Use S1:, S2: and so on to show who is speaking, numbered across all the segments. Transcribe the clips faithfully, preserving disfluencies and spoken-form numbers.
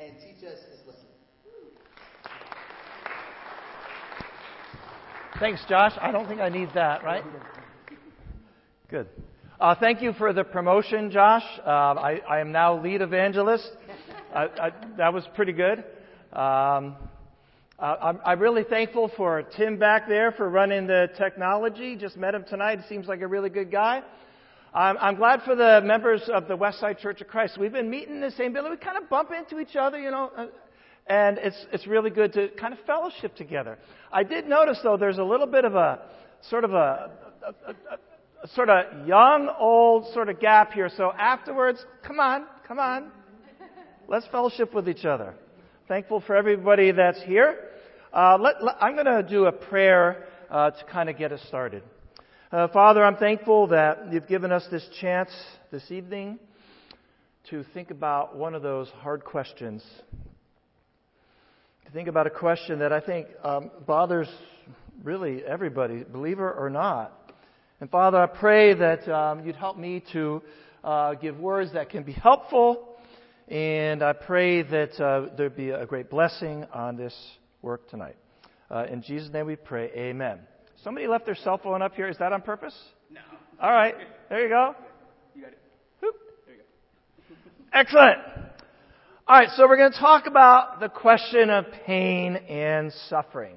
S1: and teach us is listen.
S2: Thanks, Josh. I don't think I need that, right? Good. Uh, thank you for the promotion, Josh. Uh, I, I am now lead evangelist. I, I, that was pretty good. Um, uh, I'm, I'm really thankful for Tim back there for running the technology. Just met him tonight. He seems like a really good guy. I'm, I'm glad for the members of the Westside Church of Christ. We've been meeting in the same building. We kind of bump into each other, you know, uh, and it's it's really good to kind of fellowship together. I did notice, though, there's a little bit of a sort of a, a, a, a sort of young, old sort of gap here. So afterwards, come on, come on. Let's fellowship with each other. Thankful for everybody that's here. Uh, let, let, I'm going to do a prayer uh, to kind of get us started. Uh, Father, I'm thankful that you've given us this chance this evening to think about one of those hard questions. To think about a question that I think um, bothers really everybody, believer or not. And Father, I pray that um, you'd help me to uh, give words that can be helpful. And I pray that uh, there'd be a great blessing on this work tonight. Uh, in Jesus' name we pray, amen. Somebody left their cell phone up here. Is that on purpose?
S1: No.
S2: All right. There you go.
S1: You got it.
S2: Whoop.
S1: There you go.
S2: Excellent. All right, so we're going to talk about the question of pain and suffering.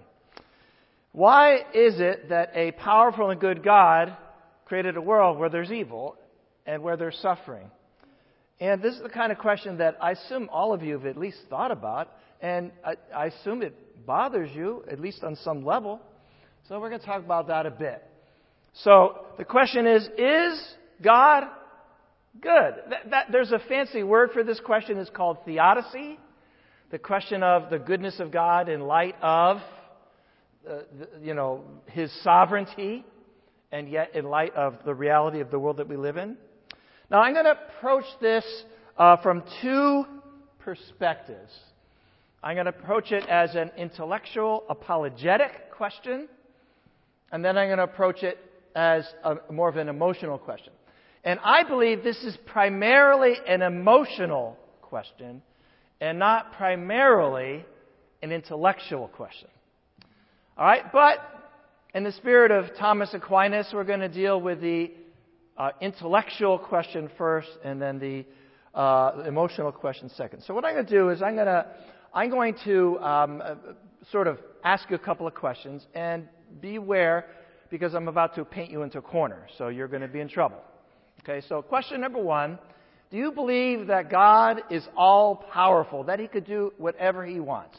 S2: Why is it that a powerful and good God created a world where there's evil and where there's suffering? And this is the kind of question that I assume all of you have at least thought about, and I, I assume it bothers you, at least on some level. So we're going to talk about that a bit. So the question is, is God good? That, that, there's a fancy word for this question. It's called theodicy. The question of the goodness of God in light of, uh, the, you know, His sovereignty, and yet in light of the reality of the world that we live in. Now, I'm going to approach this uh, from two perspectives. I'm going to approach it as an intellectual, apologetic question, and then I'm going to approach it as a, more of an emotional question. And I believe this is primarily an emotional question and not primarily an intellectual question. All right, but in the spirit of Thomas Aquinas, we're going to deal with the Uh, intellectual question first, and then the uh, emotional question second. So what I'm going to do is I'm going to I'm going to um, uh, sort of ask you a couple of questions, and beware because I'm about to paint you into a corner, so you're going to be in trouble. Okay. So question number one: do you believe that God is all powerful, that He could do whatever He wants?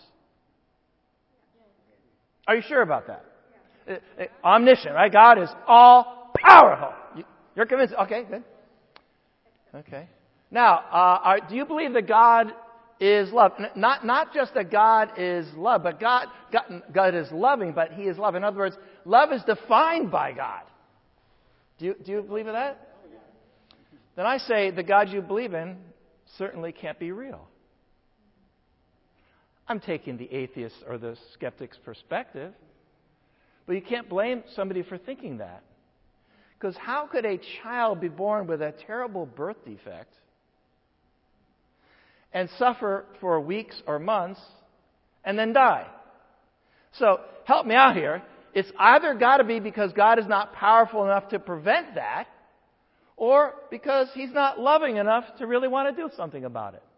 S2: Are you sure about that? Uh, uh, omniscient, right? God is all powerful. You, You're convinced? Okay, good. Okay. Now, uh, are, do you believe that God is love? Not not just that God is love, but God, God God is loving, but He is love. In other words, love is defined by God. Do you do you believe in that? Then I say the God you believe in certainly can't be real. I'm taking the atheist or the skeptic's perspective, but you can't blame somebody for thinking that. Because how could a child be born with a terrible birth defect and suffer for weeks or months and then die? So help me out here. It's either got to be because God is not powerful enough to prevent that, or because He's not loving enough to really want to do something about it.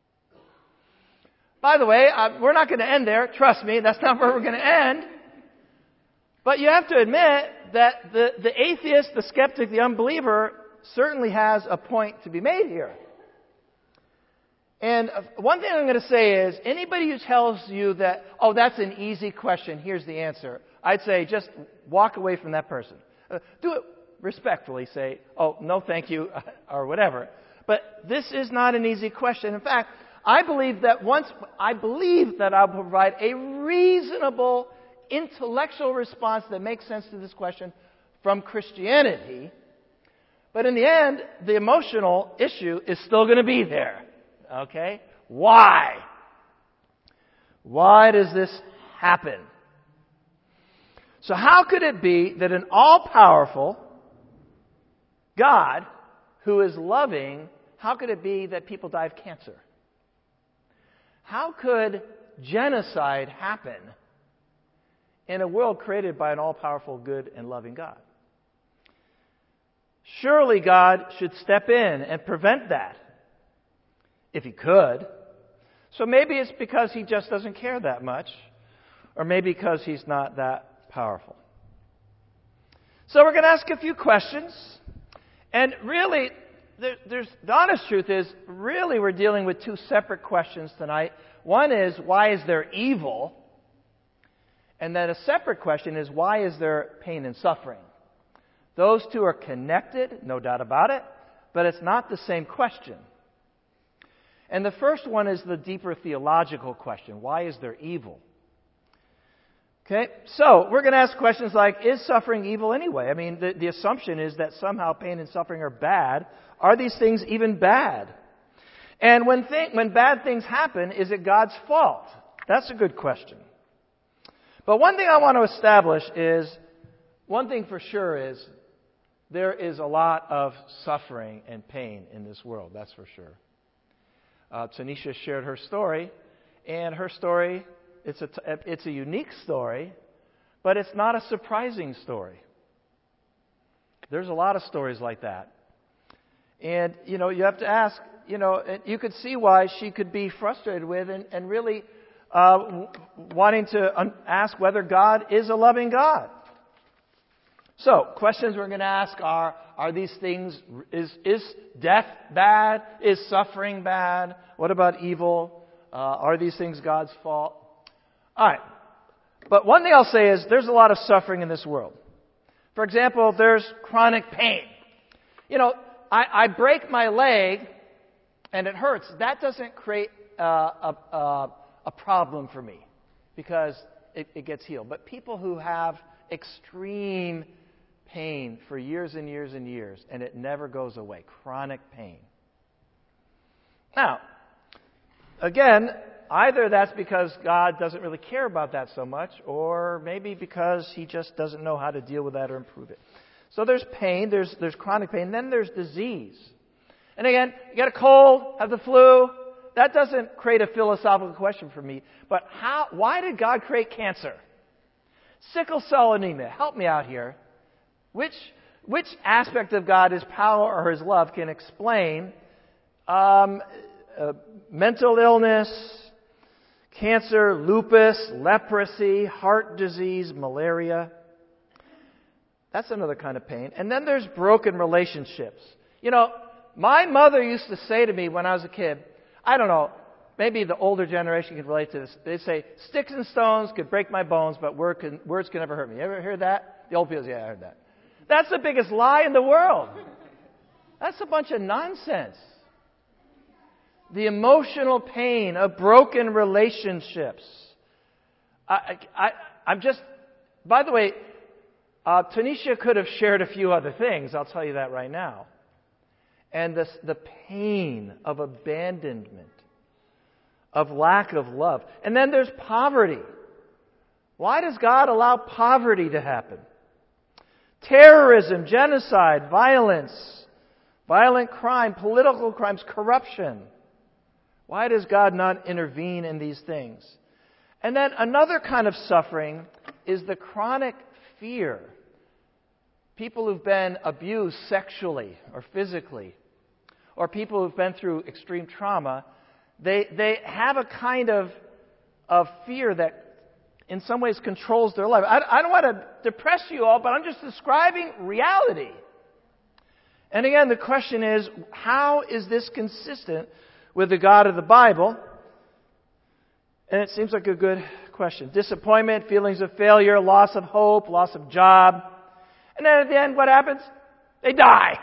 S2: By the way, uh, we're not going to end there. Trust me, that's not where we're going to end. But you have to admit that the, the atheist, the skeptic, the unbeliever certainly has a point to be made here. And one thing I'm going to say is, anybody who tells you that, oh, that's an easy question, here's the answer, I'd say just walk away from that person. Uh, do it respectfully. Say, oh, no thank you, or whatever. But this is not an easy question. In fact, I believe that once, I believe that I'll provide a reasonable intellectual response that makes sense to this question from Christianity. But in the end, the emotional issue is still going to be there. Okay? Why? Why does this happen? So how could it be that an all-powerful God who is loving, how could it be that people die of cancer? how could genocide happen in a world created by an all-powerful, good, and loving God? Surely God should step in and prevent that, if He could. So maybe it's because He just doesn't care that much, or maybe because He's not that powerful. So we're going to ask a few questions, and really, there, there's, the honest truth is, really we're dealing with two separate questions tonight. One is, why is there evil? And then a separate question is, why is there pain and suffering? Those two are connected, no doubt about it, but it's not the same question. And the first one is the deeper theological question. Why is there evil? Okay, so we're going to ask questions like, is suffering evil anyway? I mean, the, the assumption is that somehow pain and suffering are bad. Are these things even bad? And when, th- when bad things happen, is it God's fault? That's a good question. But one thing I want to establish is, one thing for sure is, there is a lot of suffering and pain in this world, that's for sure. Uh, Tanisha shared her story, and her story, it's a, t- it's a unique story, but it's not a surprising story. There's a lot of stories like that. And, you know, you have to ask, you know, you could see why she could be frustrated with and, and really uh, w- wanting to un- ask whether God is a loving God. So, questions we're going to ask are, are these things, is, is death bad? Is suffering bad? What about evil? Uh, are these things God's fault? Alright. But one thing I'll say is, there's a lot of suffering in this world. For example, there's chronic pain. You know, I, I break my leg and it hurts. That doesn't create uh, a, a, a problem for me because it, it gets healed. But people who have extreme pain for years and years and years, and it never goes away. Chronic pain. Now, again, either that's because God doesn't really care about that so much, or maybe because He just doesn't know how to deal with that or improve it. So there's pain, there's there's chronic pain, then there's disease. And again, you get a cold, have the flu, that doesn't create a philosophical question for me. But how? Why did God create cancer? Sickle cell anemia. Help me out here. Which which aspect of God, His power or His love, can explain um, uh, mental illness, cancer, lupus, leprosy, heart disease, malaria? That's another kind of pain. And then there's broken relationships. You know, my mother used to say to me when I was a kid, I don't know, maybe the older generation can relate to this. They'd say, sticks and stones could break my bones, but word can, words can never hurt me. You ever heard that? The old people, yeah, I heard that. That's the biggest lie in the world. That's a bunch of nonsense. The emotional pain of broken relationships. I, I, I'm just, by the way, uh, Tanisha could have shared a few other things. I'll tell you that right now. And this, the pain of abandonment, of lack of love. And then there's poverty. Why does God allow poverty to happen? Terrorism, genocide, violence, violent crime, political crimes, corruption. Why does God not intervene in these things? And then another kind of suffering is the chronic fear. People who've been abused sexually or physically, or people who've been through extreme trauma, they they have a kind of of fear that in some ways controls their life. I, I don't want to depress you all, but I'm just describing reality. And again, the question is, how is this consistent with the God of the Bible? And it seems like a good question. Disappointment, feelings of failure, loss of hope, loss of job. And then at the end, what happens? They die.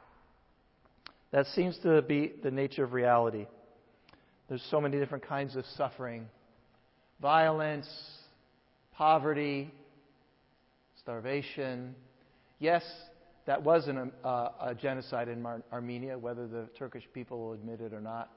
S2: That seems to be the nature of reality. There's so many different kinds of suffering. Violence, poverty, starvation. Yes, that was an, uh, a genocide in Mar- Armenia, whether the Turkish people will admit it or not.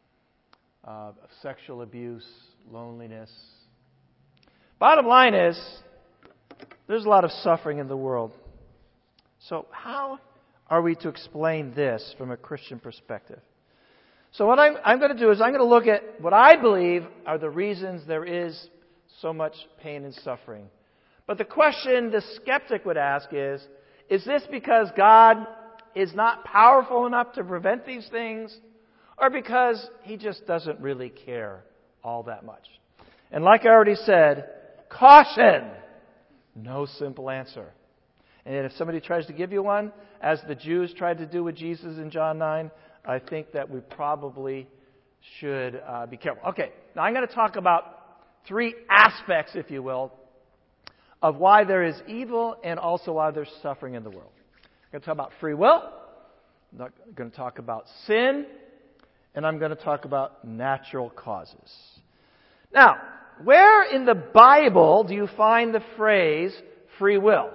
S2: Uh, sexual abuse, loneliness. Bottom line is, there's a lot of suffering in the world. So how are we to explain this from a Christian perspective? So what I'm, I'm going to do is I'm going to look at what I believe are the reasons there is so much pain and suffering. But the question the skeptic would ask is, is this because God is not powerful enough to prevent these things, or because He just doesn't really care all that much? And like I already said, caution! No simple answer. And if somebody tries to give you one, as the Jews tried to do with Jesus in John nine, I think that we probably should uh, be careful. Okay, now I'm going to talk about three aspects, if you will, of why there is evil and also why there's suffering in the world. I'm going to talk about free will. I'm going to talk about sin. And I'm going to talk about natural causes. Now, where in the Bible do you find the phrase free will?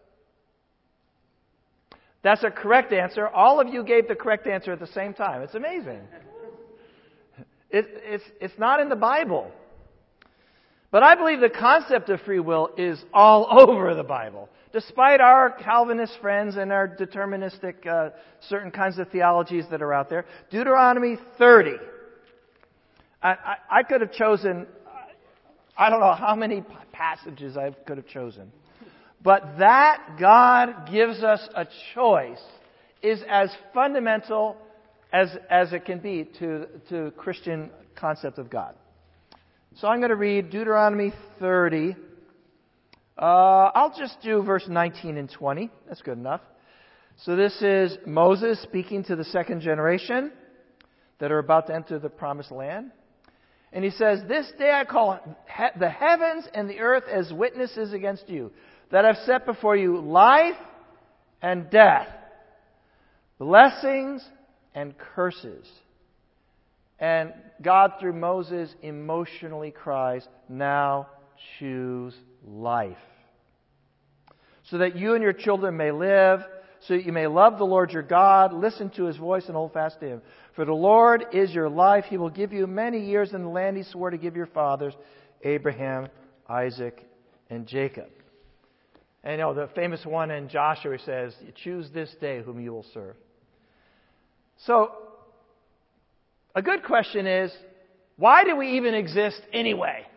S2: That's a correct answer. All of you gave the correct answer at the same time. It's amazing. It, it's, it's not in the Bible. But I believe the concept of free will is all over the Bible. Despite our Calvinist friends and our deterministic uh, certain kinds of theologies that are out there. Deuteronomy thirty. I, I, I could have chosen, I don't know how many passages I could have chosen. But that God gives us a choice is as fundamental as, as it can be to the Christian concept of God. So I'm going to read Deuteronomy thirty. Uh, I'll just do verse nineteen and twenty. That's good enough. So this is Moses speaking to the second generation that are about to enter the promised land. And he says, "This day I call he- the heavens and the earth as witnesses against you, that I've set before you life and death, blessings and curses." And God, through Moses, emotionally cries, "Now choose life, so that you and your children may live, so that you may love the Lord your God, listen to His voice, and hold fast to Him. For the Lord is your life. He will give you many years in the land He swore to give your fathers, Abraham, Isaac, and Jacob." And you know, the famous one in Joshua says, "Choose this day whom you will serve." So, a good question is, why do we even exist anyway?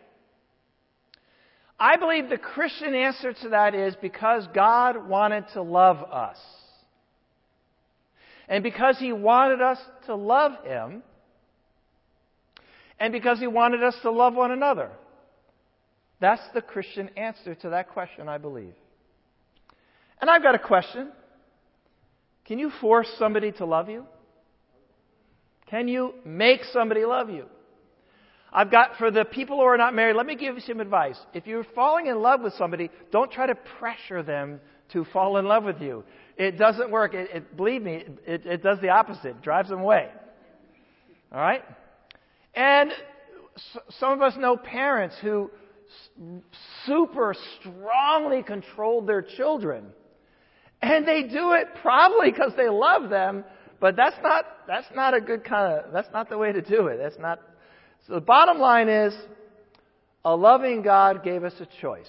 S2: I believe the Christian answer to that is because God wanted to love us. And because He wanted us to love Him, and because He wanted us to love one another. That's the Christian answer to that question, I believe. And I've got a question. Can you force somebody to love you? Can you make somebody love you? I've got, for the people who are not married, let me give you some advice. If you're falling in love with somebody, don't try to pressure them to fall in love with you. It doesn't work. It, it, believe me, it, it does the opposite. It drives them away. All right? And s- some of us know parents who s- super strongly controlled their children. And they do it probably because they love them, but that's not, that's not a good kind of, that's not the way to do it. That's not. So the bottom line is, a loving God gave us a choice.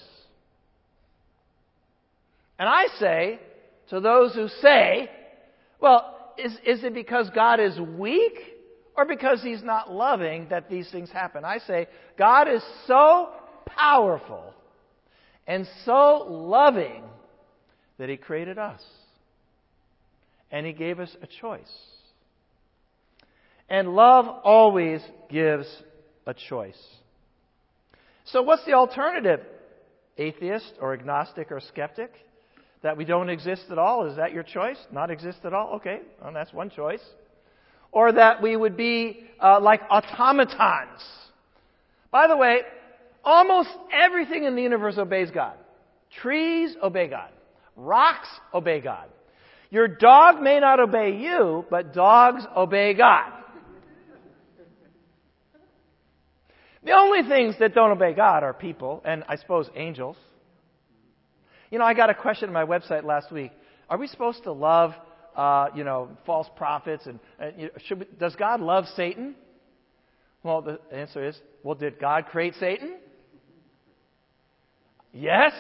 S2: And I say, to those who say, well, is, is it because God is weak or because He's not loving that these things happen? I say, God is so powerful and so loving that He created us. And He gave us a choice. And love always gives a choice. So what's the alternative? Atheist or agnostic or skeptic? That we don't exist at all? Is that your choice? Not exist at all? Okay, well, that's one choice. Or that we would be uh, like automatons. By the way, almost everything in the universe obeys God. Trees obey God. Rocks obey God. Your dog may not obey you, but dogs obey God. The only things that don't obey God are people, and I suppose angels. You know, I got a question on my website last week. Are we supposed to love, uh, you know, false prophets? And, and you know, should we, does God love Satan? Well, the answer is, well, did God create Satan? Yes.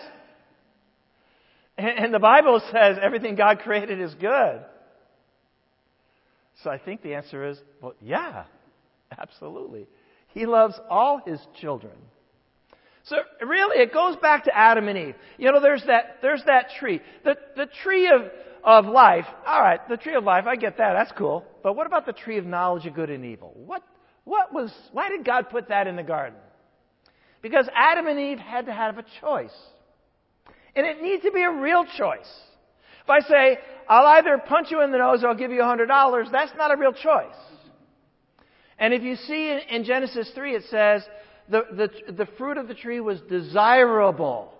S2: And, and the Bible says everything God created is good. So I think the answer is, well, yeah, absolutely. He loves all his children. So really, it goes back to Adam and Eve. You know, there's that, there's that tree. The, the tree of, of life, all right, the tree of life, I get that, that's cool. But what about the tree of knowledge of good and evil? What, what was, why did God put that in the garden? Because Adam and Eve had to have a choice. And it needs to be a real choice. If I say, I'll either punch you in the nose or I'll give you one hundred dollars, that's not a real choice. And if you see in, in Genesis three, it says, the, the, the fruit of the tree was desirable.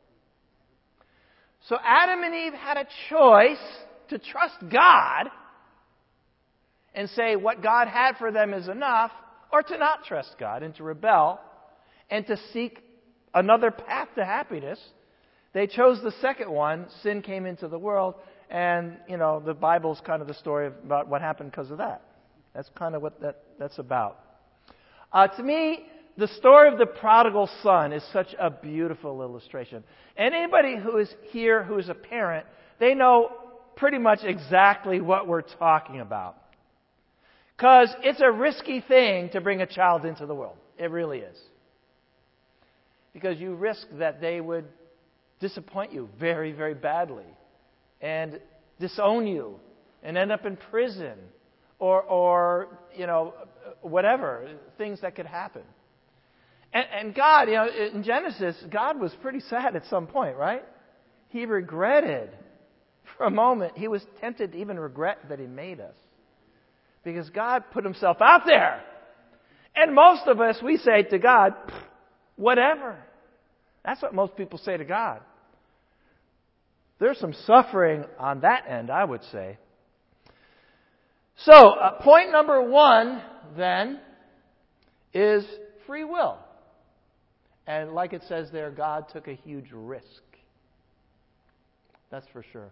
S2: So Adam and Eve had a choice to trust God and say what God had for them is enough, or to not trust God and to rebel and to seek another path to happiness. They chose the second one. Sin came into the world, and, you know, the Bible's kind of the story about what happened because of that. That's kind of what that, that's about. Uh, to me, the story of the prodigal son is such a beautiful illustration. And anybody who is here who is a parent, they know pretty much exactly what we're talking about. Because it's a risky thing to bring a child into the world. It really is. Because you risk that they would disappoint you very, very badly and disown you and end up in prison or, or you know, whatever, things that could happen. And, and God, you know, in Genesis, God was pretty sad at some point, right? He regretted for a moment. He was tempted to even regret that He made us. Because God put Himself out there. And most of us, we say to God, whatever. That's what most people say to God. There's some suffering on that end, I would say. So, uh, point number one, then, is free will. And like it says there, God took a huge risk. That's for sure.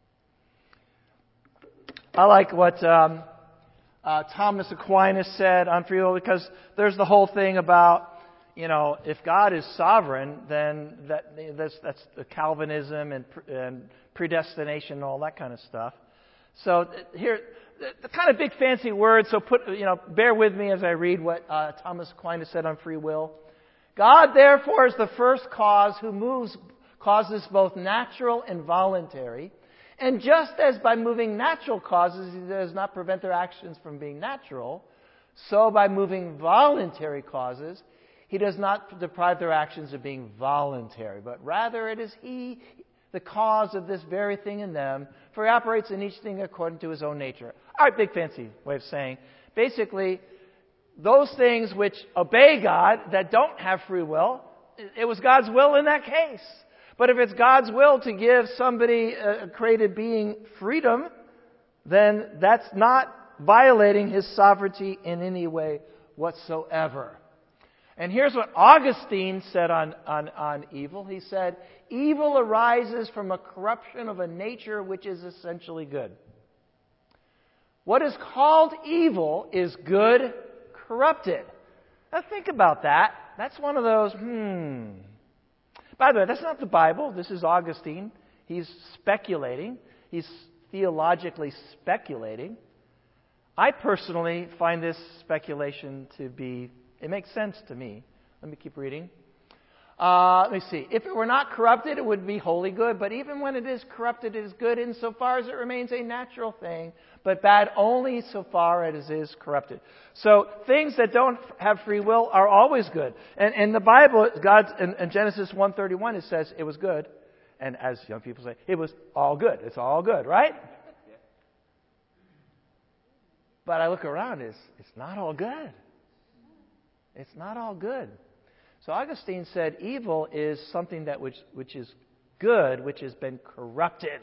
S2: I like what um, uh, Thomas Aquinas said on free will, because there's the whole thing about, you know, if God is sovereign, then that, that's, that's the Calvinism and, and predestination and all that kind of stuff. So here, the kind of big fancy words. So put, you know, bear with me as I read what uh, Thomas Aquinas said on free will. God, therefore, is the first cause who moves, causes both natural and voluntary. And just as by moving natural causes, He does not prevent their actions from being natural, so by moving voluntary causes, He does not deprive their actions of being voluntary, but rather it is He, the cause of this very thing in them, for He operates in each thing according to His own nature. All right, big fancy way of saying, basically, those things which obey God, that don't have free will, it was God's will in that case. But if it's God's will to give somebody, a created being, freedom, then that's not violating His sovereignty in any way whatsoever. And here's what Augustine said on, on, on evil. He said, evil arises from a corruption of a nature which is essentially good. What is called evil is good corrupted. Now think about that. That's one of those, hmm. By the way, that's not the Bible. This is Augustine. He's speculating. He's theologically speculating. I personally find this speculation to be, it makes sense to me. Let me keep reading. Uh, let me see. If it were not corrupted, it would be wholly good. But even when it is corrupted, it is good insofar as it remains a natural thing, but bad only so far as it is corrupted. So things that don't have free will are always good. And in the Bible, God, in, in Genesis one thirty-one, it says it was good. And as young people say, it was all good. It's all good, right? But I look around, it's, it's not all good. It's not all good. So Augustine said evil is something that which, which is good, which has been corrupted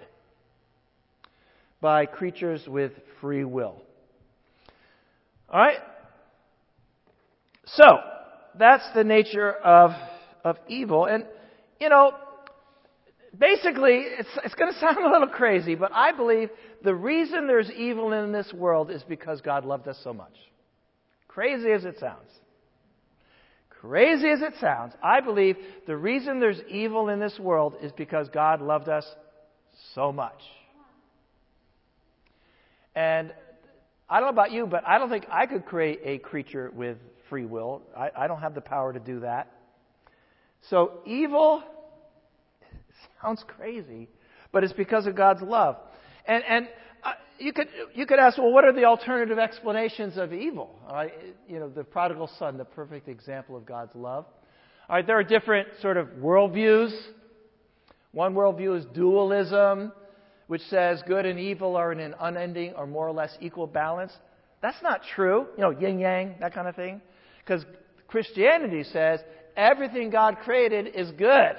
S2: by creatures with free will. All right? So, that's the nature of, of evil. And, you know, basically, it's, it's going to sound a little crazy, but I believe the reason there's evil in this world is because God loved us so much. Crazy as it sounds. Crazy as it sounds, I believe the reason there's evil in this world is because God loved us so much. And I don't know about you, but I don't think I could create a creature with free will. I, I don't have the power to do that. So evil sounds crazy, but it's because of God's love. And and uh, you could you could ask, well, what are the alternative explanations of evil? All right, you know, the prodigal son, the perfect example of God's love. All right, there are different sort of worldviews. One worldview is dualism, which says good and evil are in an unending or more or less equal balance. That's not true. You know, yin-yang, that kind of thing. Because Christianity says everything God created is good.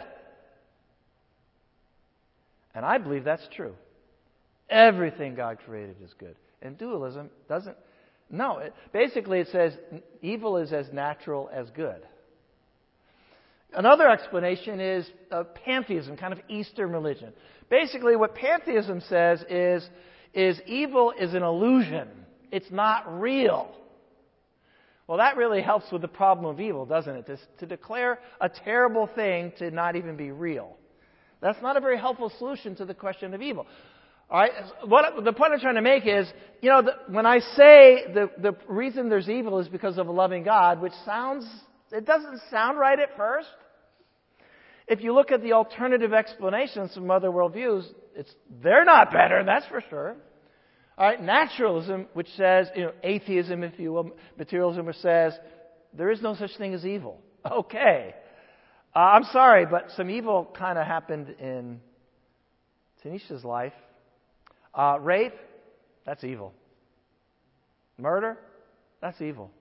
S2: And I believe that's true. Everything God created is good. And dualism doesn't. No, it, basically it says evil is as natural as good. Another explanation is uh, pantheism, kind of Eastern religion. Basically, what pantheism says is, is evil is an illusion. It's not real. Well, that really helps with the problem of evil, doesn't it? To, to declare a terrible thing to not even be real. That's not a very helpful solution to the question of evil. All right. What the point I'm trying to make is, you know, the, when I say the the reason there's evil is because of a loving God, which sounds it doesn't sound right at first. If you look at the alternative explanations from other worldviews, it's they're not better, that's for sure. All right, naturalism, which says, you know, atheism, if you will, materialism, which says there is no such thing as evil. Okay, uh, I'm sorry, but some evil kind of happened in Tanisha's life. Uh, rape, that's evil. Murder, that's evil.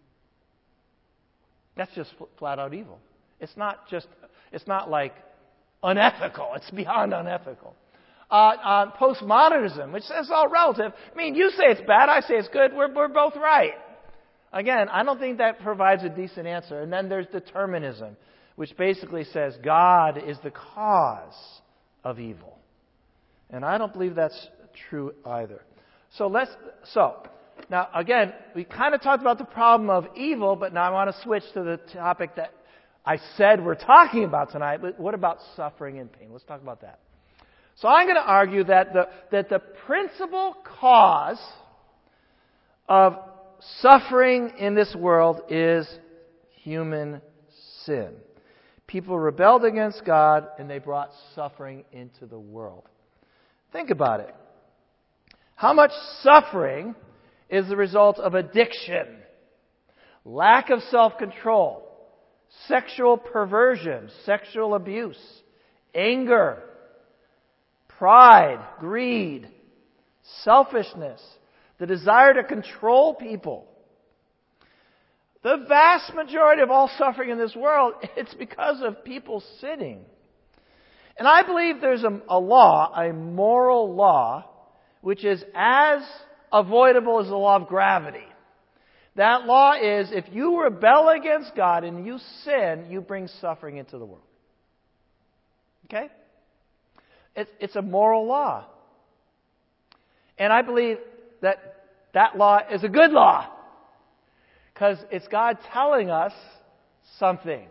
S2: That's just flat out evil. It's not just, it's not like unethical. It's beyond unethical. Uh, uh, postmodernism, which says all relative. I mean, you say it's bad, I say it's good. We're, we're both right. Again, I don't think that provides a decent answer. And then there's determinism, which basically says God is the cause of evil. And I don't believe that's true either. So let's, so, now again, we kind of talked about the problem of evil, but now I want to switch to the topic that I said we're talking about tonight. But what about suffering and pain? Let's talk about that. So I'm going to argue that the, that the principal cause of suffering in this world is human sin. People rebelled against God and they brought suffering into the world. Think about it. How much suffering is the result of addiction, lack of self-control, sexual perversion, sexual abuse, anger, pride, greed, selfishness, the desire to control people. The vast majority of all suffering in this world, it's because of people sinning. And I believe there's a, a law, a moral law, which is as avoidable as the law of gravity. That law is, if you rebel against God and you sin, you bring suffering into the world. Okay? It's, it's a moral law. And I believe that that law is a good law. Because it's God telling us something.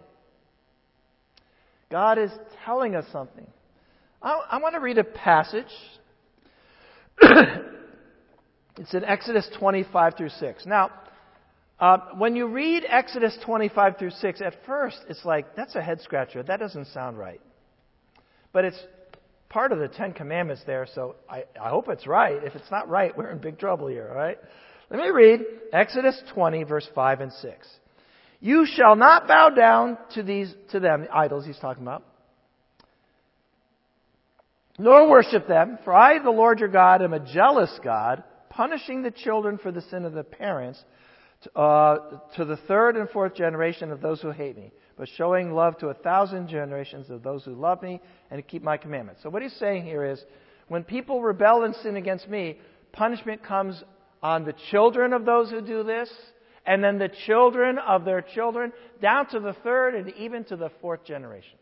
S2: God is telling us something. I, I want to read a passage. It's in Exodus twenty-five through six. Now, uh, when you read Exodus twenty-five through six, at first it's like, that's a head scratcher. That doesn't sound right. But it's part of the Ten Commandments there, so I, I hope it's right. If it's not right, we're in big trouble here, all right? Let me read Exodus twenty, verse five and six. You shall not bow down to these, to them, the idols he's talking about, nor worship them, for I, the Lord your God, am a jealous God, punishing the children for the sin of the parents uh, to the third and fourth generation of those who hate me, but showing love to a thousand generations of those who love me and keep my commandments. So what he's saying here is, when people rebel and sin against me, punishment comes on the children of those who do this, and then the children of their children, down to the third and even to the fourth generation.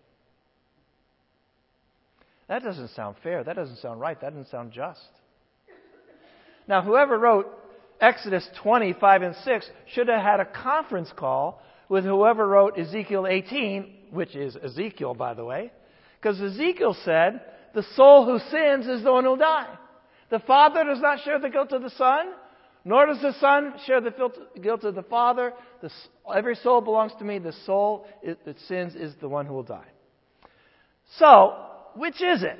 S2: That doesn't sound fair. That doesn't sound right. That doesn't sound just. Now, whoever wrote Exodus twenty-five and six should have had a conference call with whoever wrote Ezekiel eighteen, which is Ezekiel, by the way, because Ezekiel said, the soul who sins is the one who will die. The Father does not share the guilt of the Son, Nor does the Son share the guilt of the Father. The, every soul belongs to me. The soul that sins is the one who will die. So, which is it?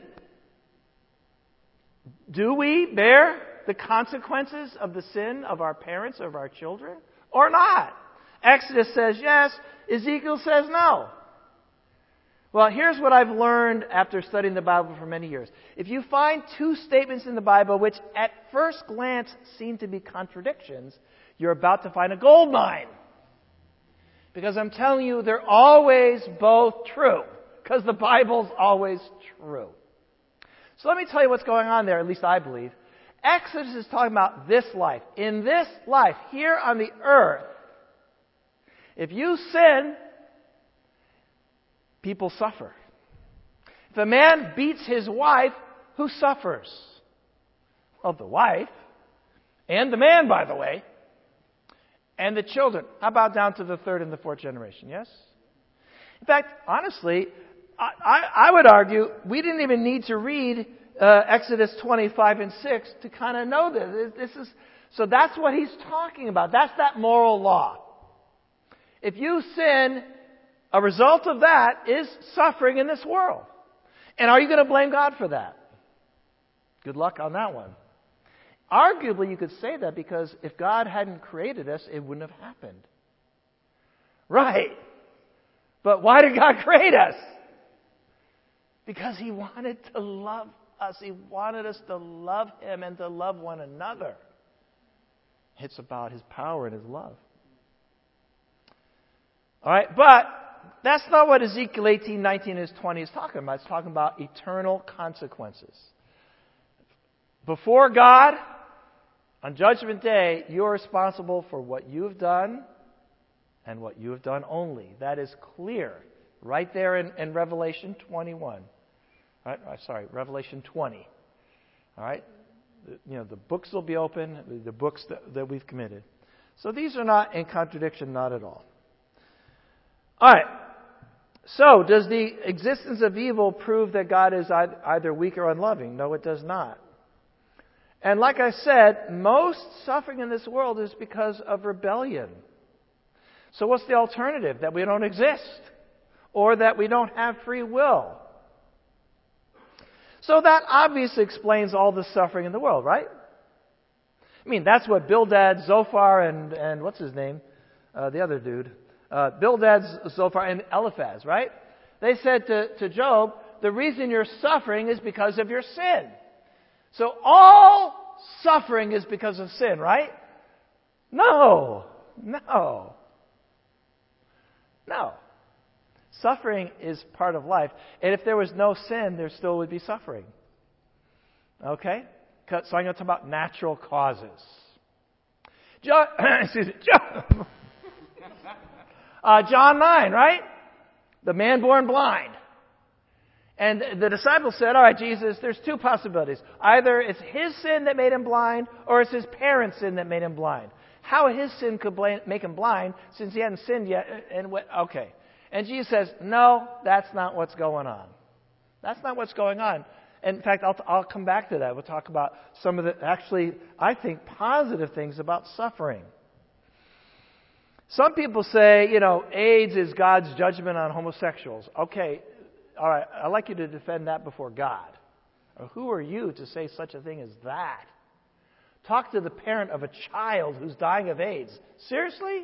S2: Do we bear the consequences of the sin of our parents, of our children, or not? Exodus says yes. Ezekiel says no. Well, here's what I've learned after studying the Bible for many years. If you find two statements in the Bible which at first glance seem to be contradictions, you're about to find a gold mine. Because I'm telling you, they're always both true. Because the Bible's always true. So let me tell you what's going on there, at least I believe. Exodus is talking about this life. In this life, here on the earth, if you sin, people suffer. If a man beats his wife, who suffers? Well, the wife, and the man, by the way, and the children. How about down to the third and the fourth generation, yes? In fact, honestly, I, I, I would argue we didn't even need to read uh, Exodus twenty-five and six to kind of know this. This is so that's what he's talking about. That's that moral law. If you sin, a result of that is suffering in this world. And are you going to blame God for that? Good luck on that one. Arguably, you could say that because if God hadn't created us, it wouldn't have happened. Right. But why did God create us? Because He wanted to love us. He wanted us to love Him and to love one another. It's about His power and His love. All right, but that's not what Ezekiel eighteen, nineteen, and twenty is talking about. It's talking about eternal consequences. Before God, on Judgment Day, you're responsible for what you've done and what you have done only. That is clear right there in, in Revelation twenty-one. All right, uh, sorry, Revelation twenty. All right, the, you know, the books will be open, the, the books that, that we've committed. So these are not in contradiction, not at all. All right. So, does the existence of evil prove that God is either weak or unloving? No, it does not. And like I said, most suffering in this world is because of rebellion. So what's the alternative? That we don't exist? Or that we don't have free will? So that obviously explains all the suffering in the world, right? I mean, that's what Bildad, Zophar, and, and what's his name? Uh, the other dude. Uh, Bildad, Zophar, and Eliphaz, right? They said to, to Job, the reason you're suffering is because of your sin. So all suffering is because of sin, right? No. No. No. Suffering is part of life. And if there was no sin, there still would be suffering. Okay? So I'm going to talk about natural causes. John, excuse me, John, uh, John nine, right? The man born blind. And the disciples said, all right, Jesus, there's two possibilities. Either it's his sin that made him blind, or it's his parents' sin that made him blind. How his sin could make him blind since he hadn't sinned yet? And what, okay. And Jesus says, no, that's not what's going on. That's not what's going on. In fact, I'll, I'll come back to that. We'll talk about some of the, actually, I think, positive things about suffering. Some people say, you know, AIDS is God's judgment on homosexuals. Okay, all right, I'd like you to defend that before God. Or who are you to say such a thing as that? Talk to the parent of a child who's dying of AIDS. Seriously?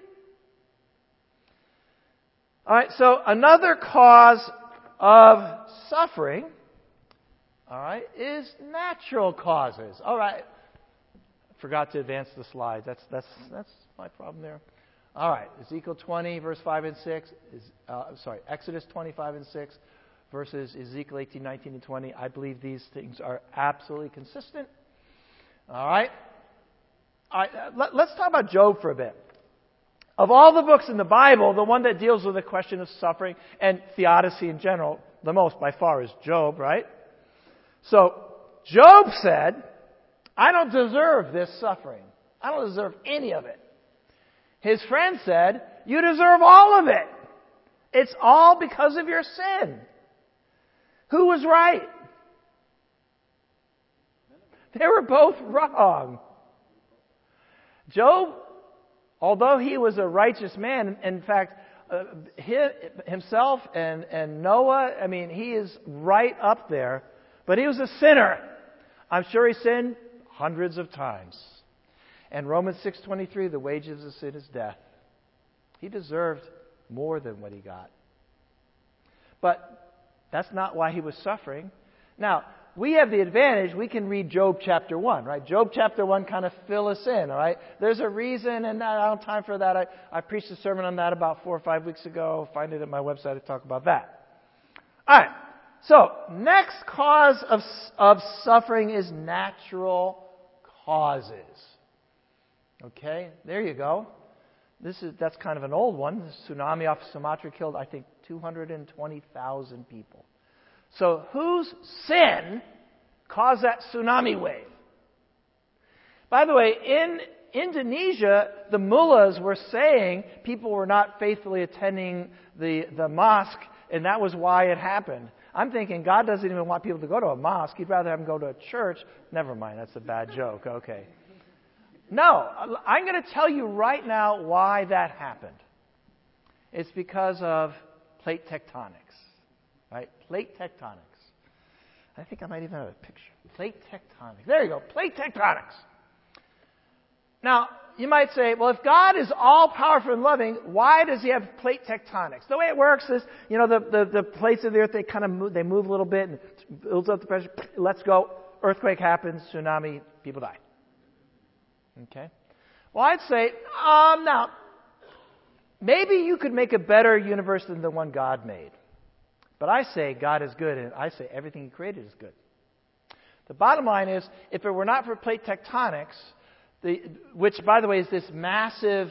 S2: All right, so another cause of suffering, all right, is natural causes. All right, forgot to advance the slides. That's that's that's my problem there. All right, Ezekiel twenty, verse five and six. Is, uh, sorry, Exodus twenty-five and six versus Ezekiel eighteen, nineteen, and twenty. I believe these things are absolutely consistent. All right. All right, let, let's talk about Job for a bit. Of all the books in the Bible, the one that deals with the question of suffering and theodicy in general, the most by far is Job, right? So, Job said, I don't deserve this suffering. I don't deserve any of it. His friend said, you deserve all of it. It's all because of your sin. Who was right? They were both wrong. Job, although he was a righteous man, in fact, uh, he, himself and, and Noah, I mean, he is right up there, but he was a sinner. I'm sure he sinned hundreds of times. And Romans six twenty-three, the wages of sin is death. He deserved more than what he got. But that's not why he was suffering. Now, we have the advantage, we can read Job chapter one, right? Job chapter one kind of fill us in, all right? There's a reason, and I don't have time for that. I, I preached a sermon on that about four or five weeks ago. Find it at my website to talk about that. All right. So, next cause of, of suffering is natural causes. Okay, there you go. This is that's kind of an old one. The tsunami off Sumatra killed, I think, two hundred twenty thousand people. So whose sin caused that tsunami wave? By the way, in Indonesia, the mullahs were saying people were not faithfully attending the, the mosque, and that was why it happened. I'm thinking God doesn't even want people to go to a mosque. He'd rather have them go to a church. Never mind, that's a bad joke. Okay. No, I'm going to tell you right now why that happened. It's because of plate tectonics. Right? Plate tectonics. I think I might even have a picture. Plate tectonics. There you go. Plate tectonics. Now, you might say, well, if God is all-powerful and loving, why does he have plate tectonics? The way it works is, you know, the, the, the plates of the earth, they kind of move, they move a little bit and it builds up the pressure. Let's go. Earthquake happens. Tsunami. People die. Okay? Well, I'd say, um, now, maybe you could make a better universe than the one God made. But I say God is good, and I say everything he created is good. The bottom line is, if it were not for plate tectonics, the, which, by the way, is this massive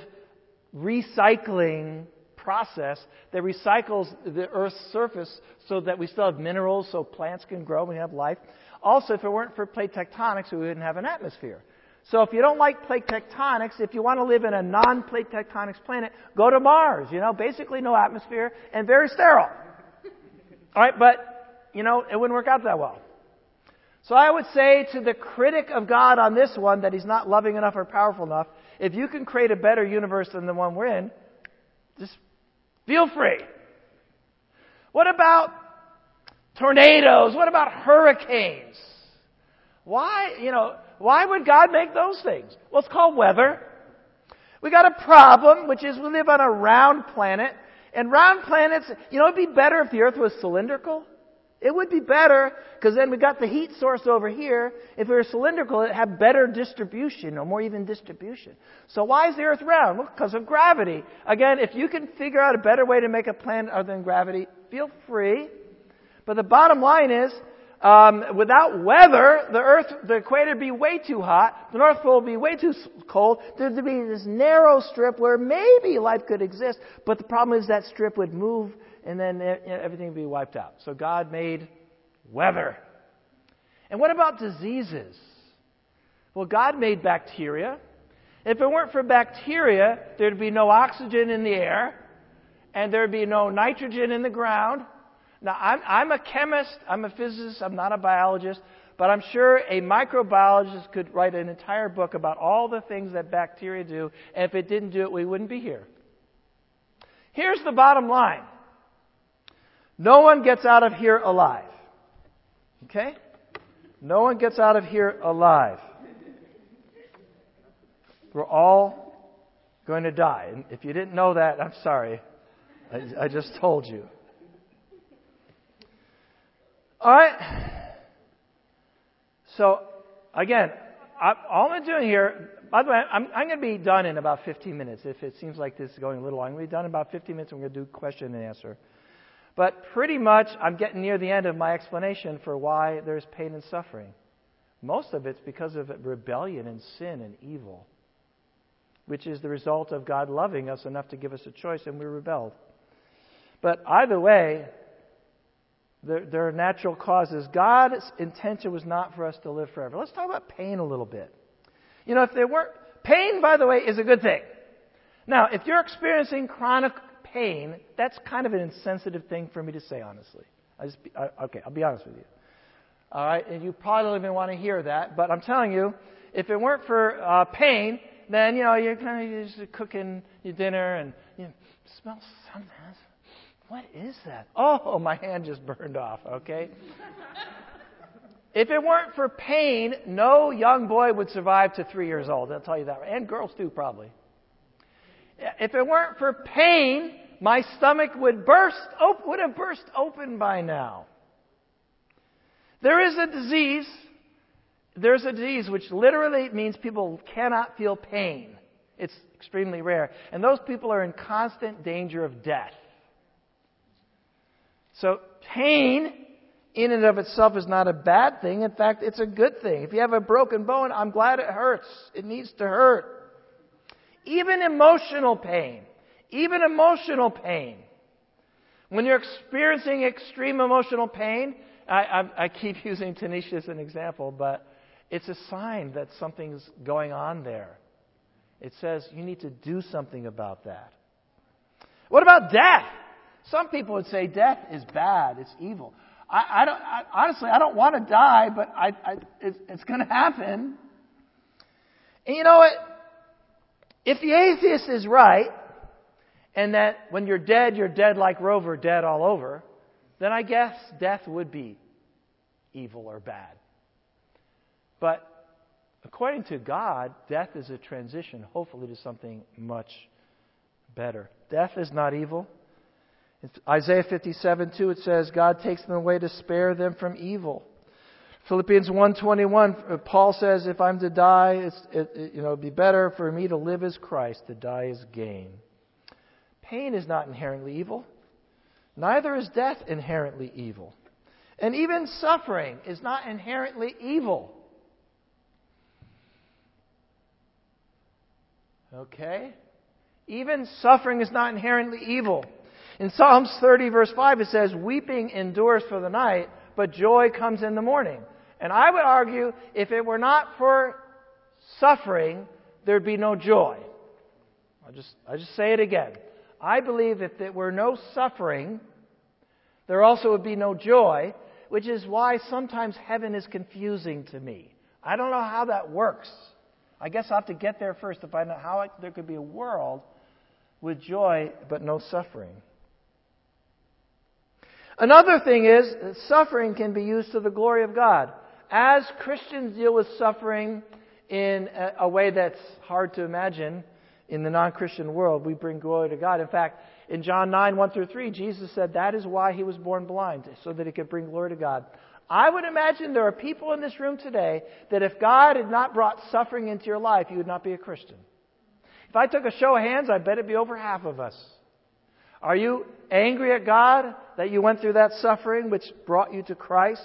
S2: recycling process that recycles the Earth's surface so that we still have minerals, so plants can grow and we have life. Also, if it weren't for plate tectonics, we wouldn't have an atmosphere. So if you don't like plate tectonics, if you want to live in a non-plate tectonics planet, go to Mars. You know, basically no atmosphere and very sterile. All right, but, you know, it wouldn't work out that well. So I would say to the critic of God on this one that he's not loving enough or powerful enough, if you can create a better universe than the one we're in, just feel free. What about tornadoes? What about hurricanes? Why, you know, why would God make those things? Well, it's called weather. We got a problem, which is we live on a round planet. And round planets, you know, it'd be better if the Earth was cylindrical. It would be better, because then we got the heat source over here. If it were cylindrical, it'd have better distribution, or more even distribution. So why is the Earth round? Well, because of gravity. Again, if you can figure out a better way to make a planet other than gravity, feel free. But the bottom line is, Um, without weather, the Earth, the equator would be way too hot. The North Pole would be way too cold. There'd be this narrow strip where maybe life could exist, but the problem is that strip would move and then everything would be wiped out. So God made weather. And what about diseases? Well, God made bacteria. If it weren't for bacteria, there'd be no oxygen in the air, and there'd be no nitrogen in the ground. Now, I'm, I'm a chemist, I'm a physicist, I'm not a biologist, but I'm sure a microbiologist could write an entire book about all the things that bacteria do, and if it didn't do it, we wouldn't be here. Here's the bottom line. No one gets out of here alive. Okay? No one gets out of here alive. We're all going to die. And if you didn't know that, I'm sorry. I, I just told you. All right. So, again, I, all I'm doing here, by the way, I'm, I'm going to be done in about fifteen minutes. If it seems like this is going a little long, I'm going to be done in about fifteen minutes. I'm going to do question and answer. But pretty much, I'm getting near the end of my explanation for why there's pain and suffering. Most of it's because of rebellion and sin and evil, which is the result of God loving us enough to give us a choice, and we rebelled. But either way, There, there are natural causes. God's intention was not for us to live forever. Let's talk about pain a little bit. You know, if there weren't... Pain, by the way, is a good thing. Now, if you're experiencing chronic pain, that's kind of an insensitive thing for me to say, honestly. I just, I, okay, I'll be honest with you. All right? And you probably don't even want to hear that, but I'm telling you, if it weren't for uh, pain, then, you know, you're kind of you're just cooking your dinner and you smell something. What is that? Oh, my hand just burned off, okay? If it weren't for pain, no young boy would survive to three years old. I'll tell you that. And girls too, probably. If it weren't for pain, my stomach would burst, op- would have burst open by now. There is a disease. There's a disease which literally means people cannot feel pain. It's extremely rare. And those people are in constant danger of death. So pain in and of itself is not a bad thing. In fact, it's a good thing. If you have a broken bone, I'm glad it hurts. It needs to hurt. Even emotional pain. Even emotional pain. When you're experiencing extreme emotional pain, I, I, I keep using Tanisha as an example, but it's a sign that something's going on there. It says you need to do something about that. What about death? Some people would say death is bad, it's evil. I, I don't. I, honestly, I don't want to die, but I, I, it's, it's going to happen. And you know what? If the atheist is right, and that when you're dead, you're dead like Rover, dead all over, then I guess death would be evil or bad. But according to God, death is a transition, hopefully, to something much better. Death is not evil. In Isaiah fifty-seven two, it says, God takes them away to spare them from evil. Philippians one twenty-one, Paul says, if I'm to die, it's, it, it, you know, it'd be better for me to live as Christ, to die as gain. Pain is not inherently evil. Neither is death inherently evil. And even suffering is not inherently evil. Okay? Even suffering is not inherently evil. In Psalms thirty, verse five, it says, weeping endures for the night, but joy comes in the morning. And I would argue, if it were not for suffering, there'd be no joy. I'll just, I'll just say it again. I believe if there were no suffering, there also would be no joy, which is why sometimes heaven is confusing to me. I don't know how that works. I guess I'll have to get there first to find out how it, there could be a world with joy but no suffering. Another thing is that suffering can be used to the glory of God. As Christians deal with suffering in a, a way that's hard to imagine in the non-Christian world, we bring glory to God. In fact, in John nine, one through three, Jesus said that is why He was born blind, so that He could bring glory to God. I would imagine there are people in this room today that if God had not brought suffering into your life, you would not be a Christian. If I took a show of hands, I bet it'd be over half of us. Are you angry at God that you went through that suffering which brought you to Christ?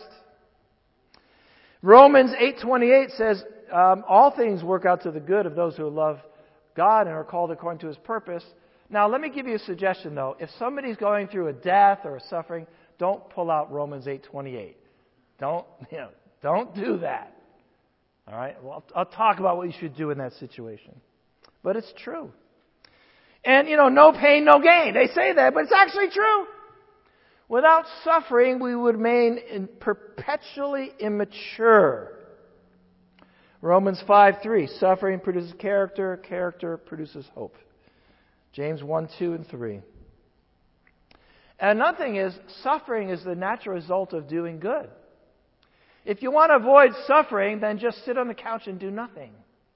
S2: Romans eight twenty-eight says, um, all things work out to the good of those who love God and are called according to His purpose. Now, let me give you a suggestion, though. If somebody's going through a death or a suffering, don't pull out Romans eight twenty-eight. Don't, you know, don't do that. All right? Well, I'll, I'll talk about what you should do in that situation. But it's true. And, you know, no pain, no gain. They say that, but it's actually true. Without suffering, we would remain in perpetually immature. Romans five three, suffering produces character, character produces hope. James one, two, and three. And another thing is, suffering is the natural result of doing good. If you want to avoid suffering, then just sit on the couch and do nothing.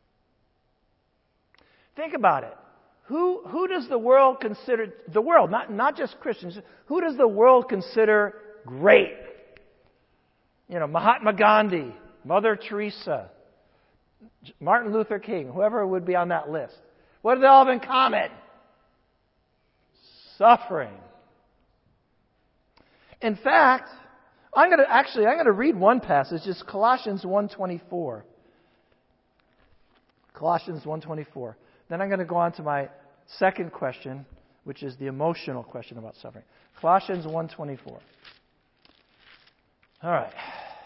S2: Think about it. Who, who does the world consider, the world, not, not just Christians, who does the world consider great? You know, Mahatma Gandhi, Mother Teresa, Martin Luther King, whoever would be on that list. What do they all have in common? Suffering. In fact, I'm going to actually, I'm going to read one passage, it's Colossians one twenty-four. Colossians one twenty-four. Then I'm going to go on to my second question, which is the emotional question about suffering. Colossians one twenty-four. All right.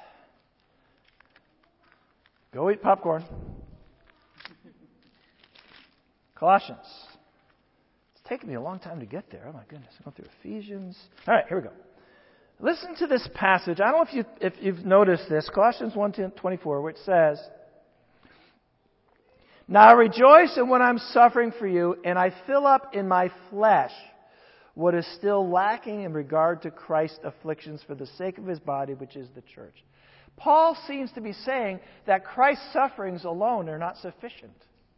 S2: Go eat popcorn. Colossians. It's taken me a long time to get there. Oh my goodness. I'm going through Ephesians. All right, here we go. Listen to this passage. I don't know if, you, if you've noticed this. Colossians one twenty-four, which says, Now I rejoice in when I'm suffering for you, and I fill up in my flesh what is still lacking in regard to Christ's afflictions for the sake of his body, which is the church. Paul seems to be saying that Christ's sufferings alone are not sufficient.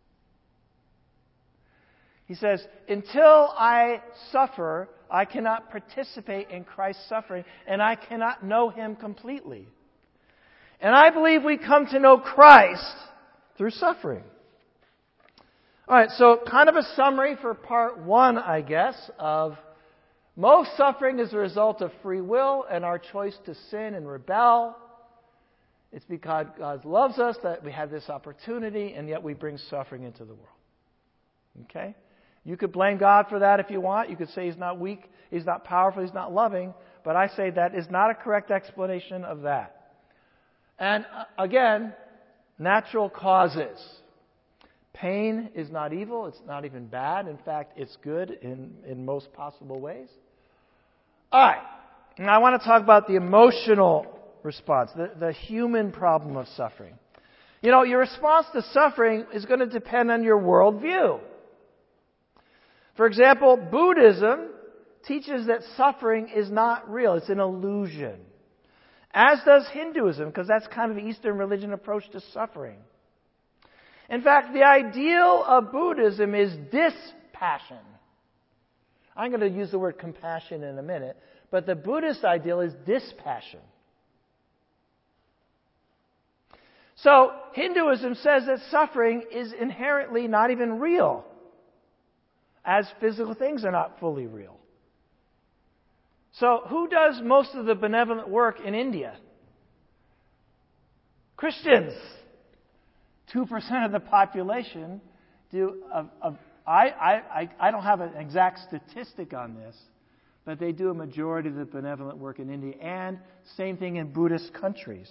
S2: He says, until I suffer, I cannot participate in Christ's suffering, and I cannot know him completely. And I believe we come to know Christ through suffering. All right, so kind of a summary for part one, I guess, of most suffering is a result of free will and our choice to sin and rebel. It's because God loves us that we have this opportunity, and yet we bring suffering into the world. Okay? You could blame God for that if you want. You could say He's not weak, He's not powerful, He's not loving. But I say that is not a correct explanation of that. And uh, again, natural causes. Pain is not evil. It's not even bad. In fact, it's good in, in most possible ways. All right. Now I want to talk about the emotional response, the, the human problem of suffering. You know, your response to suffering is going to depend on your worldview. For example, Buddhism teaches that suffering is not real. It's an illusion. As does Hinduism, because that's kind of the Eastern religion approach to suffering. In fact, the ideal of Buddhism is dispassion. I'm going to use the word compassion in a minute, but the Buddhist ideal is dispassion. So, Hinduism says that suffering is inherently not even real, as physical things are not fully real. So, who does most of the benevolent work in India? Christians. Two percent of the population do. Of, of, I, I, I don't have an exact statistic on this, but they do a majority of the benevolent work in India, and same thing in Buddhist countries.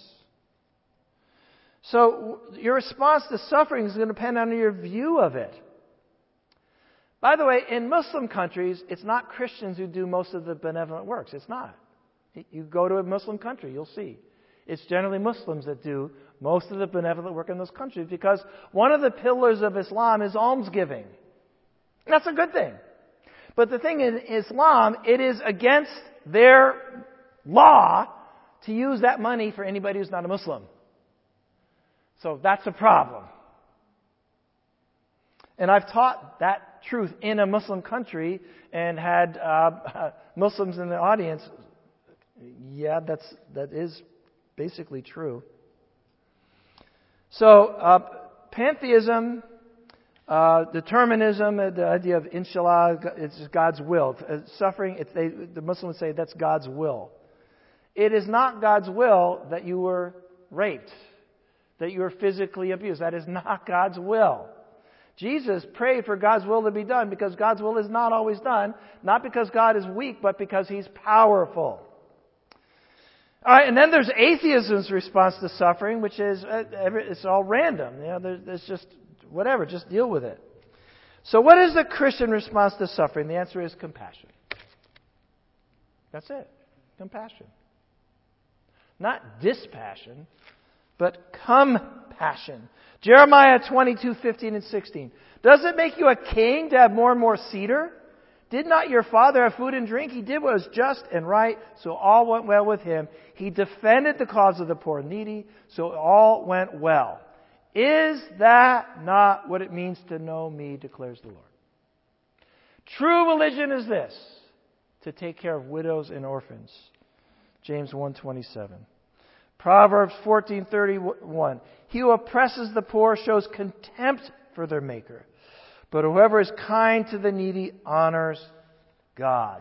S2: So your response to suffering is going to depend on your view of it. By the way, in Muslim countries, it's not Christians who do most of the benevolent works. It's not. You go to a Muslim country, you'll see. It's generally Muslims that do most of the benevolent work in those countries, because one of the pillars of Islam is almsgiving. That's a good thing. But the thing in Islam, it is against their law to use that money for anybody who's not a Muslim. So that's a problem. And I've taught that truth in a Muslim country and had uh, Muslims in the audience. Yeah, that's that is basically true. So, uh, pantheism, uh, determinism, uh, the idea of inshallah, it's just God's will. Uh, suffering, it's, they, the Muslims say that's God's will. It is not God's will that you were raped, that you were physically abused. That is not God's will. Jesus prayed for God's will to be done because God's will is not always done, not because God is weak, but because He's powerful. All right, and then there's atheism's response to suffering, which is uh, it's all random. You know, there's, there's just whatever, just deal with it. So, what is the Christian response to suffering? The answer is compassion. That's it, compassion, not dispassion, but compassion. Jeremiah twenty-two, fifteen and sixteen. Does it make you a king to have more and more cedar? Did not your father have food and drink? He did what was just and right, so all went well with him. He defended the cause of the poor and needy, so all went well. Is that not what it means to know me, declares the Lord? True religion is this, to take care of widows and orphans. James one twenty-seven. Proverbs fourteen thirty-one. He who oppresses the poor shows contempt for their maker, but whoever is kind to the needy honors God.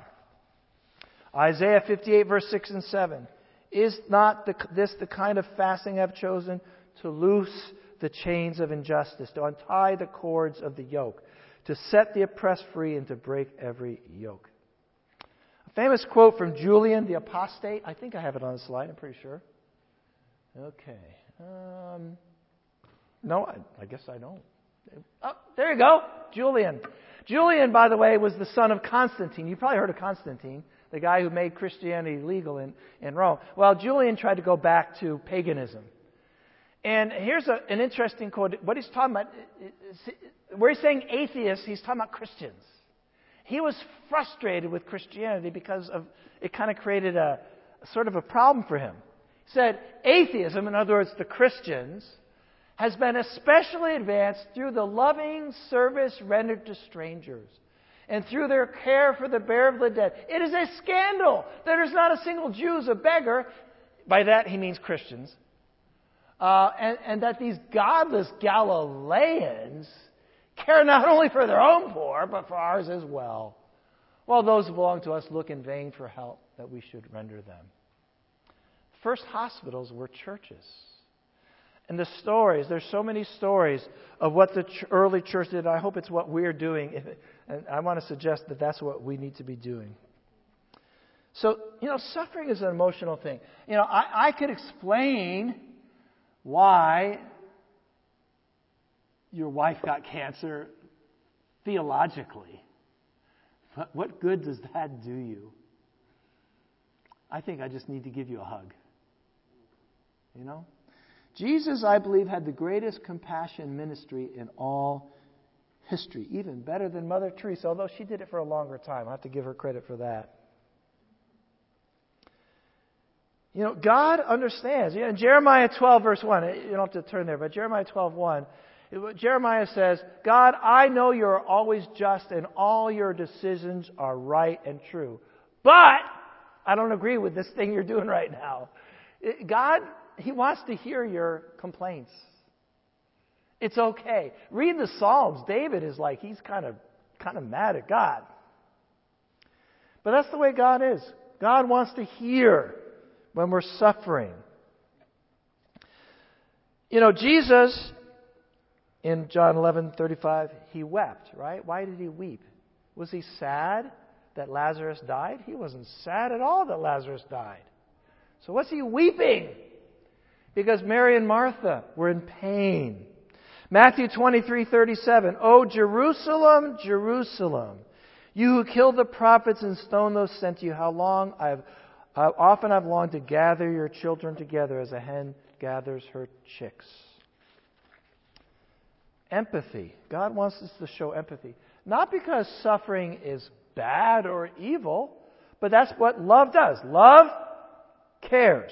S2: Isaiah fifty-eight, verse six and seven. Is not the, this the kind of fasting I've chosen? To loose the chains of injustice, to untie the cords of the yoke, to set the oppressed free, and to break every yoke. A famous quote from Julian the Apostate. I think I have it on the slide, I'm pretty sure. Okay. Um, no, I, I guess I don't. Oh, there you go. Julian. Julian, by the way, was the son of Constantine. You probably heard of Constantine, the guy who made Christianity legal in, in Rome. Well, Julian tried to go back to paganism. And here's a, an interesting quote. What he's talking about, where he's saying atheists, he's talking about Christians. He was frustrated with Christianity because of it kind of created a, a sort of a problem for him. He said, atheism, in other words, the Christians, has been especially advanced through the loving service rendered to strangers and through their care for the burial of the dead. It is a scandal that there's not a single Jew who's a beggar. By that he means Christians. Uh, and, and that these godless Galileans care not only for their own poor, but for ours as well. While those who belong to us look in vain for help that we should render them. First hospitals were churches. And the stories, there's so many stories of what the ch- early church did. I hope it's what we're doing. If it, and I want to suggest that that's what we need to be doing. So, you know, suffering is an emotional thing. You know, I, I could explain why your wife got cancer theologically. But what good does that do you? I think I just need to give you a hug. You know? Jesus, I believe, had the greatest compassion ministry in all history, even better than Mother Teresa, although she did it for a longer time. I have to give her credit for that. You know, God understands. You know, in Jeremiah twelve, verse one, you don't have to turn there, but Jeremiah twelve, one, it, Jeremiah says, God, I know you're always just and all your decisions are right and true. But I don't agree with this thing you're doing right now. It, God, He wants to hear your complaints. It's okay. Read the Psalms. David is like, he's kind of kind of mad at God. But that's the way God is. God wants to hear when we're suffering. You know, Jesus, in John eleven thirty-five, he wept, right? Why did he weep? Was he sad that Lazarus died? He wasn't sad at all that Lazarus died. So what's he weeping? Because Mary and Martha were in pain. Matthew twenty-three thirty-seven, O Jerusalem, Jerusalem, you who killed the prophets and stoned those sent to you, how long I've How often I've longed to gather your children together as a hen gathers her chicks. Empathy. God wants us to show empathy. Not because suffering is bad or evil, but that's what love does. Love cares.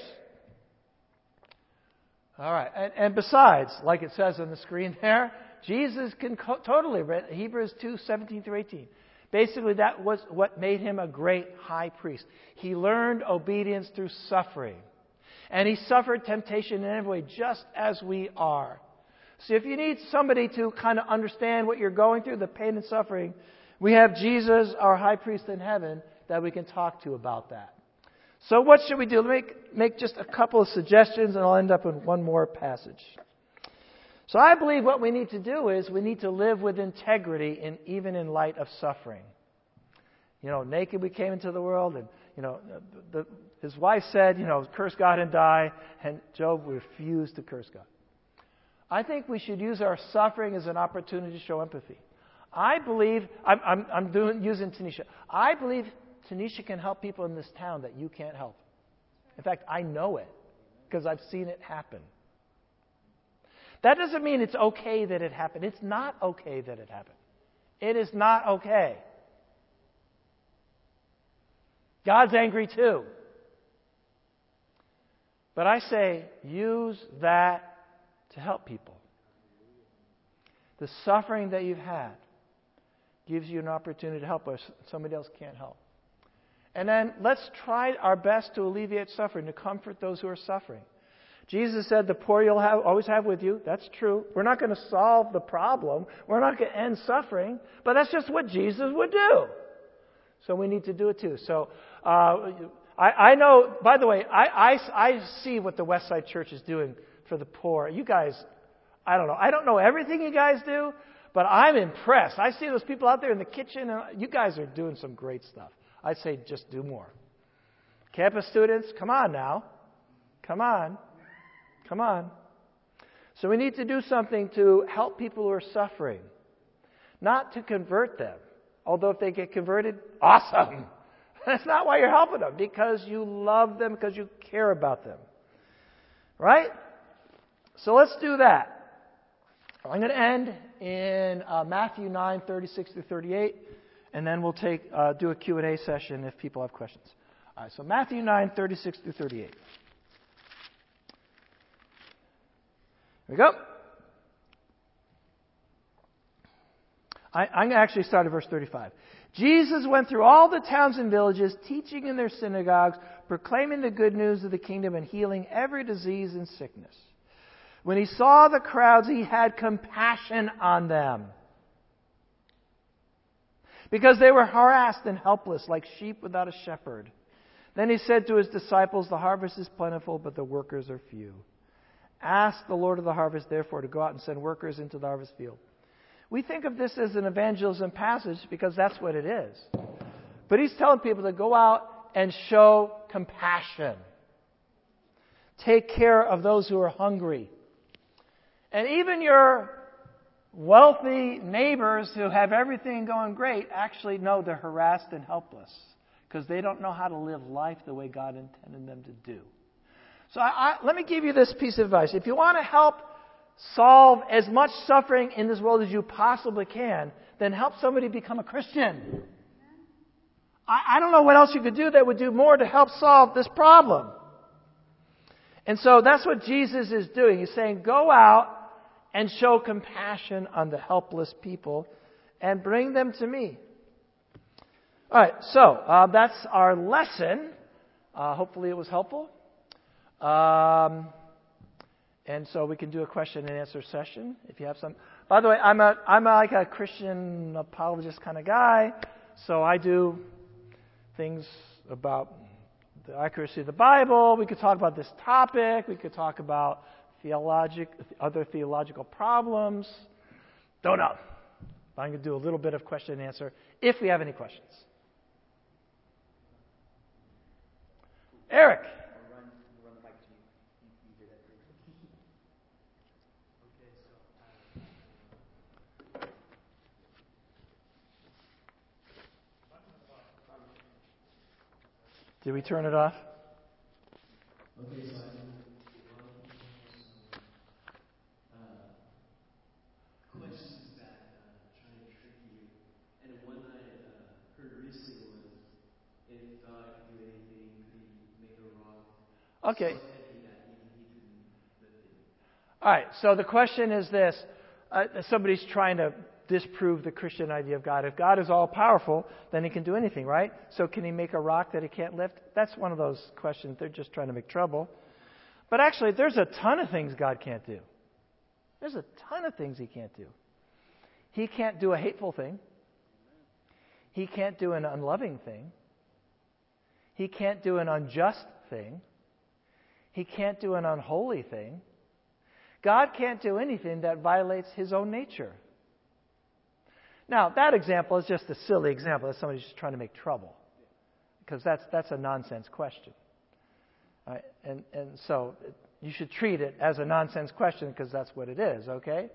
S2: All right. And, and besides, like it says on the screen there, Jesus can co- totally, Hebrews two seventeen through eighteen. Basically, that was what made him a great high priest. He learned obedience through suffering. And he suffered temptation in every way, just as we are. So if you need somebody to kind of understand what you're going through, the pain and suffering, we have Jesus, our high priest in heaven, that we can talk to about that. So what should we do? Let me make, make just a couple of suggestions, and I'll end up with one more passage. So I believe what we need to do is we need to live with integrity, in, even in light of suffering. You know, naked we came into the world, and, you know, the, his wife said, you know, curse God and die, and Job refused to curse God. I think we should use our suffering as an opportunity to show empathy. I believe, I'm, I'm, I'm doing, using Tanisha, I believe Tanisha can help people in this town that you can't help. In fact, I know it, because I've seen it happen. That doesn't mean it's okay that it happened. It's not okay that it happened. It is not okay. God's angry too. But I say, use that to help people. The suffering that you've had gives you an opportunity to help us. Somebody else can't help. And then let's try our best to alleviate suffering, to comfort those who are suffering. Jesus said, the poor you'll have, always have with you. That's true. We're not going to solve the problem. We're not going to end suffering. But that's just what Jesus would do. So we need to do it too. So uh, I, I know, by the way, I, I, I see what the Westside Church is doing for the poor. You guys, I don't know. I don't know everything you guys do, but I'm impressed. I see those people out there in the kitchen, and you guys are doing some great stuff. I'd say just do more. Campus students, come on now. Come on. Come on. So we need to do something to help people who are suffering. Not to convert them. Although if they get converted, awesome. That's not why you're helping them. Because you love them, because you care about them. Right? So let's do that. I'm going to end in uh, Matthew nine, thirty-six through thirty-eight, and then we'll take uh, do a Q and A session if people have questions. All right, so Matthew nine, thirty-six through thirty-eight. Here we go. I, I'm going to actually start at verse thirty-five. Jesus went through all the towns and villages, teaching in their synagogues, proclaiming the good news of the kingdom, and healing every disease and sickness. When he saw the crowds, he had compassion on them, because they were harassed and helpless, like sheep without a shepherd. Then he said to his disciples, "The harvest is plentiful, but the workers are few. Ask the Lord of the harvest, therefore, to go out and send workers into the harvest field." We think of this as an evangelism passage because that's what it is. But he's telling people to go out and show compassion. Take care of those who are hungry. And even your wealthy neighbors who have everything going great actually know they're harassed and helpless because they don't know how to live life the way God intended them to do. So I, I, let me give you this piece of advice. If you want to help solve as much suffering in this world as you possibly can, then help somebody become a Christian. I, I don't know what else you could do that would do more to help solve this problem. And so that's what Jesus is doing. He's saying, go out and show compassion on the helpless people and bring them to me. All right, so uh, that's our lesson. Uh, hopefully it was helpful. Um... And so we can do a question and answer session if you have some. By the way, I'm a I'm a, like a Christian apologist kind of guy, so I do things about the accuracy of the Bible. We could talk about this topic. We could talk about theologic other theological problems. Don't know. But I'm going to do a little bit of question and answer if we have any questions. Eric. Did we turn it off?
S3: Okay, so I think a lot of people have some uh, questions that uh, try and trick you. And one I uh, heard recently was, if God could do anything, could he make a rock
S2: Okay.
S3: so heavy that even he couldn't lift it?
S2: All right, so the question is this. Uh, somebody's trying to disprove the Christian idea of God. If God is all-powerful, then he can do anything, right? So can he make a rock that he can't lift? That's one of those questions. They're just trying to make trouble. But actually, there's a ton of things God can't do. There's a ton of things he can't do. He can't do a hateful thing. He can't do an unloving thing. He can't do an unjust thing. He can't do an unholy thing. God can't do anything that violates his own nature. Now, that example is just a silly example. That's somebody just trying to make trouble. Because that's that's a nonsense question. All right? And, and so you should treat it as a nonsense question because that's what it is, okay?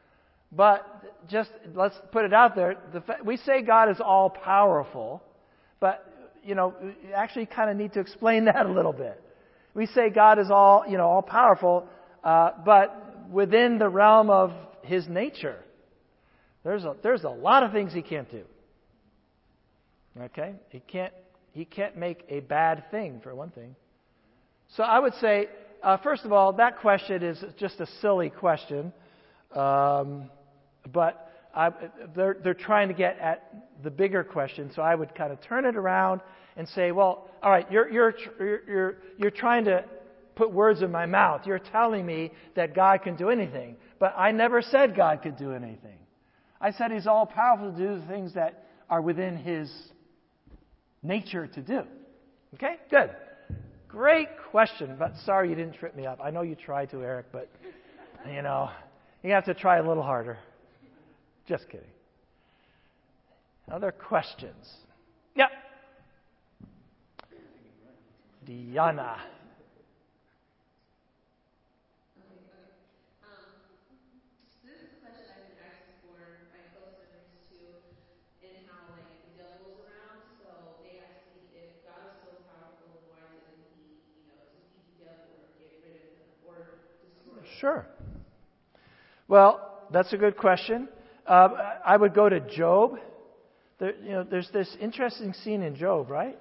S2: But just let's put it out there. The fa- we say God is all-powerful, but, you know, you actually kind of need to explain that a little bit. We say God is all, you know, all-powerful, uh, but within the realm of his nature. There's a, there's a lot of things he can't do. Okay? He can't, he can't make a bad thing, for one thing. So I would say, uh, first of all, that question is just a silly question. Um, but I, they're, they're trying to get at the bigger question. So I would kind of turn it around and say, well, all right, you're, you're, you're, you're, you're trying to put words in my mouth. You're telling me that God can do anything. But I never said God could do anything. I said he's all-powerful to do the things that are within his nature to do. Okay? Good. Great question, but sorry you didn't trip me up. I know you tried to, Eric, but, you know, you have to try a little harder. Just kidding. Other questions? Yep. Diana. Sure. Well, that's a good question. Uh, I would go to Job. There, you know, there's this interesting scene in Job, right?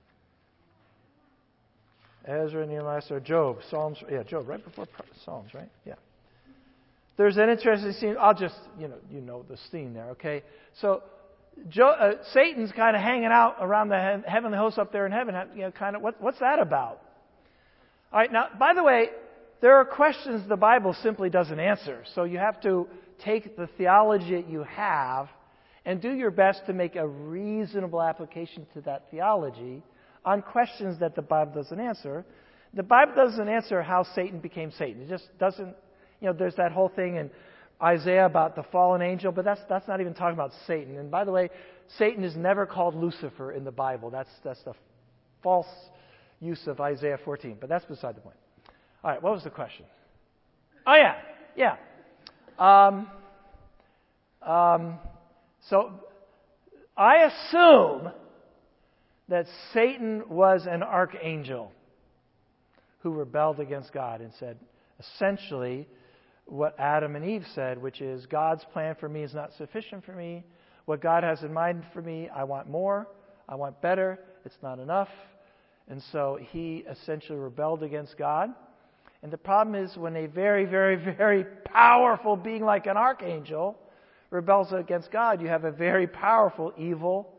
S2: Ezra, Nehemiah, or Job, Psalms, yeah, Job, right before Psalms, right? Yeah. There's an interesting scene. I'll just, you know, you know the scene there, okay? So, Jo- uh, Satan's kind of hanging out around the he- heavenly hosts up there in heaven. You know, kind of, what, what's that about? All right. Now, by the way, there are questions the Bible simply doesn't answer. So you have to take the theology that you have and do your best to make a reasonable application to that theology on questions that the Bible doesn't answer. The Bible doesn't answer how Satan became Satan. It just doesn't, you know, there's that whole thing in Isaiah about the fallen angel, but that's that's not even talking about Satan. And by the way, Satan is never called Lucifer in the Bible. That's that's the false use of Isaiah fourteen. But that's beside the point. All right, what was the question? Oh yeah, yeah. Um, um, so I assume that Satan was an archangel who rebelled against God and said, essentially, what Adam and Eve said, which is, God's plan for me is not sufficient for me. What God has in mind for me, I want more. I want better. It's not enough. And so he essentially rebelled against God. And the problem is when a very, very, very powerful being like an archangel rebels against God, you have a very powerful, evil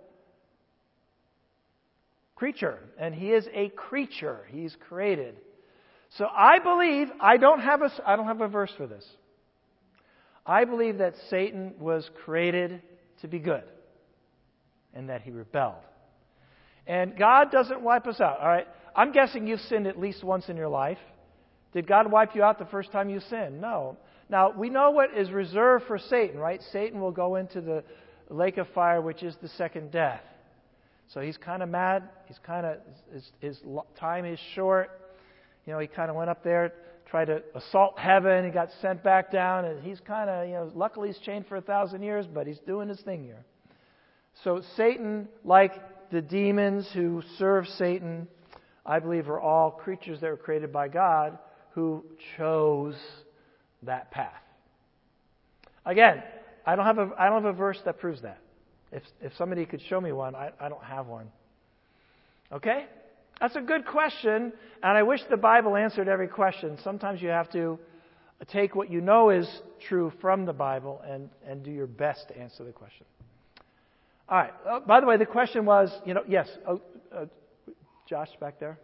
S2: creature. And he is a creature. He's created. So I believe, I don't have a, I don't have a verse for this. I believe that Satan was created to be good and that he rebelled. And God doesn't wipe us out, all right? I'm guessing you've sinned at least once in your life. Did God wipe you out the first time you sinned? No. Now, we know what is reserved for Satan, right? Satan will go into the lake of fire, which is the second death. So he's kind of mad. He's kind of, his, his time is short. You know, he kind of went up there, tried to assault heaven. He got sent back down. And he's kind of, you know, luckily he's chained for a thousand years, but he's doing his thing here. So Satan, like the demons who serve Satan, I believe are all creatures that were created by God who chose that path. Again, I don't have a, I don't have a verse that proves that. If if somebody could show me one, I, I don't have one. Okay? That's a good question, and I wish the Bible answered every question. Sometimes you have to take what you know is true from the Bible and, and do your best to answer the question. All right. Oh, by the way, the question was, you know, yes, oh, uh, Josh back there.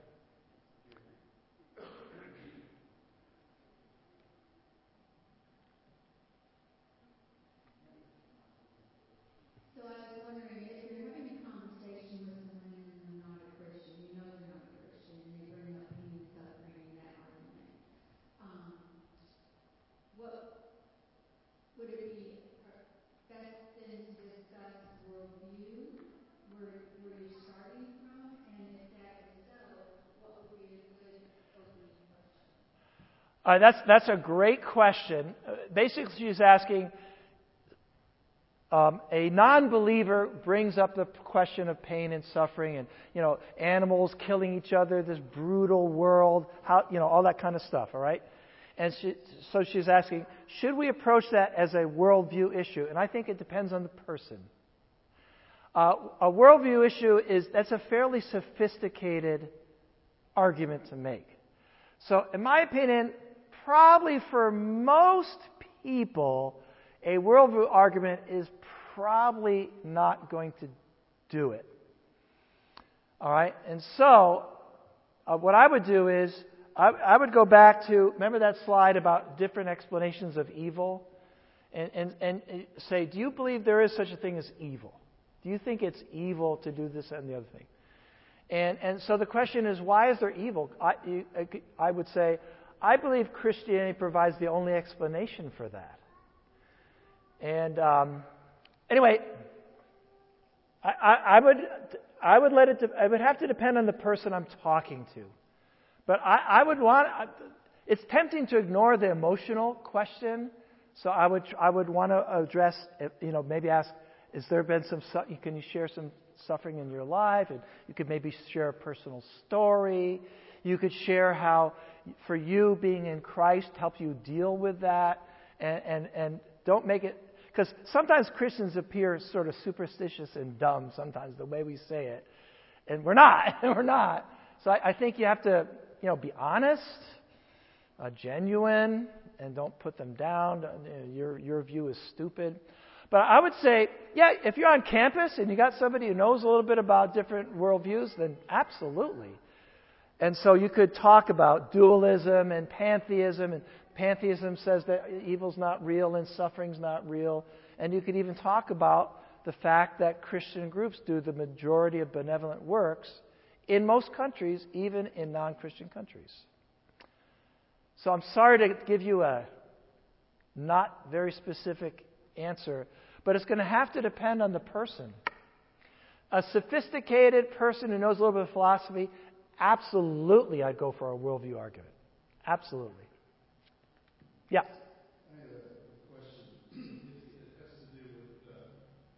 S2: Uh, that's that's a great question. Uh, basically, she's asking, um, a non-believer brings up the question of pain and suffering, and you know, animals killing each other, this brutal world, how you know, all that kind of stuff. All right, and she, so she's asking, should we approach that as a worldview issue? And I think it depends on the person. Uh, a worldview issue is that's a fairly sophisticated argument to make. So, in my opinion, probably for most people, a worldview argument is probably not going to do it. All right? And so, uh, what I would do is, I, I would go back to, remember that slide about different explanations of evil? And, and, and say, do you believe there is such a thing as evil? Do you think it's evil to do this and the other thing? And, and so the question is, why is there evil? I, you, I would say, I believe Christianity provides the only explanation for that. And um, anyway, I, I, I would I would let it. De- I would have to depend on the person I'm talking to. But I, I would want. It's tempting to ignore the emotional question, so I would I would want to address. You know, maybe ask: Has there been some? Can you share some suffering in your life, and you could maybe share a personal story. You could share how, for you, being in Christ helped you deal with that, and and, and don't make it, because sometimes Christians appear sort of superstitious and dumb sometimes, the way we say it. And we're not. we're not. So I, I think you have to, you know, be honest, uh, genuine, and don't put them down. Your your view is stupid. But I would say, yeah, if you're on campus and you got somebody who knows a little bit about different worldviews, then absolutely. And so you could talk about dualism and pantheism, and pantheism says that evil's not real and suffering's not real. And you could even talk about the fact that Christian groups do the majority of benevolent works in most countries, even in non-Christian countries. So I'm sorry to give you a not very specific answer, but it's going to have to depend on the person. A sophisticated person who knows a little bit of philosophy, absolutely I'd go for a worldview argument. Absolutely. Yeah.
S4: I have a question. It has to do with, uh,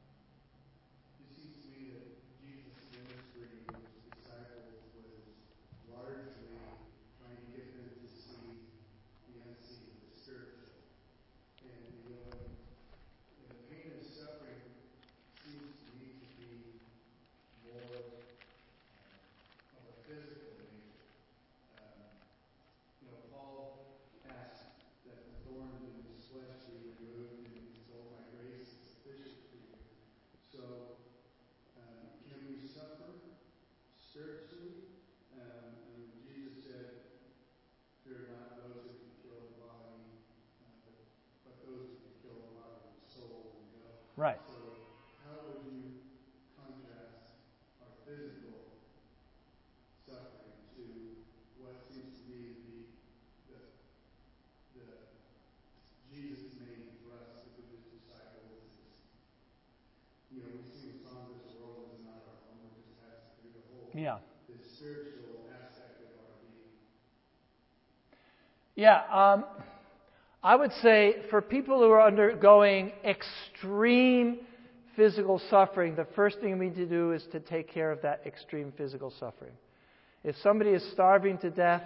S4: it seems to me that Jesus' ministry with his disciples was largely trying to get them to see the unseen, the spiritual. And, you know, and the pain and suffering seems to me to be more uh, of a physical nature. Um, you know, Paul asked that the thorn in his flesh be removed, and he told, my grace is sufficient for you. So, um, can we suffer spiritually? Um, I mean, Jesus said, fear not those who can kill the body, uh, but, but those who can kill the body and soul and go.
S2: Right.
S4: So, how would you contrast our physical suffering to what seems to be the the, the Jesus' main thrust with his disciples is, you know, we sing a song, this world is not our home, it just has to be the whole,
S2: Yeah.
S4: the spiritual aspect of our being.
S2: Yeah, um, I would say for people who are undergoing extreme physical suffering, the first thing we need to do is to take care of that extreme physical suffering. If somebody is starving to death,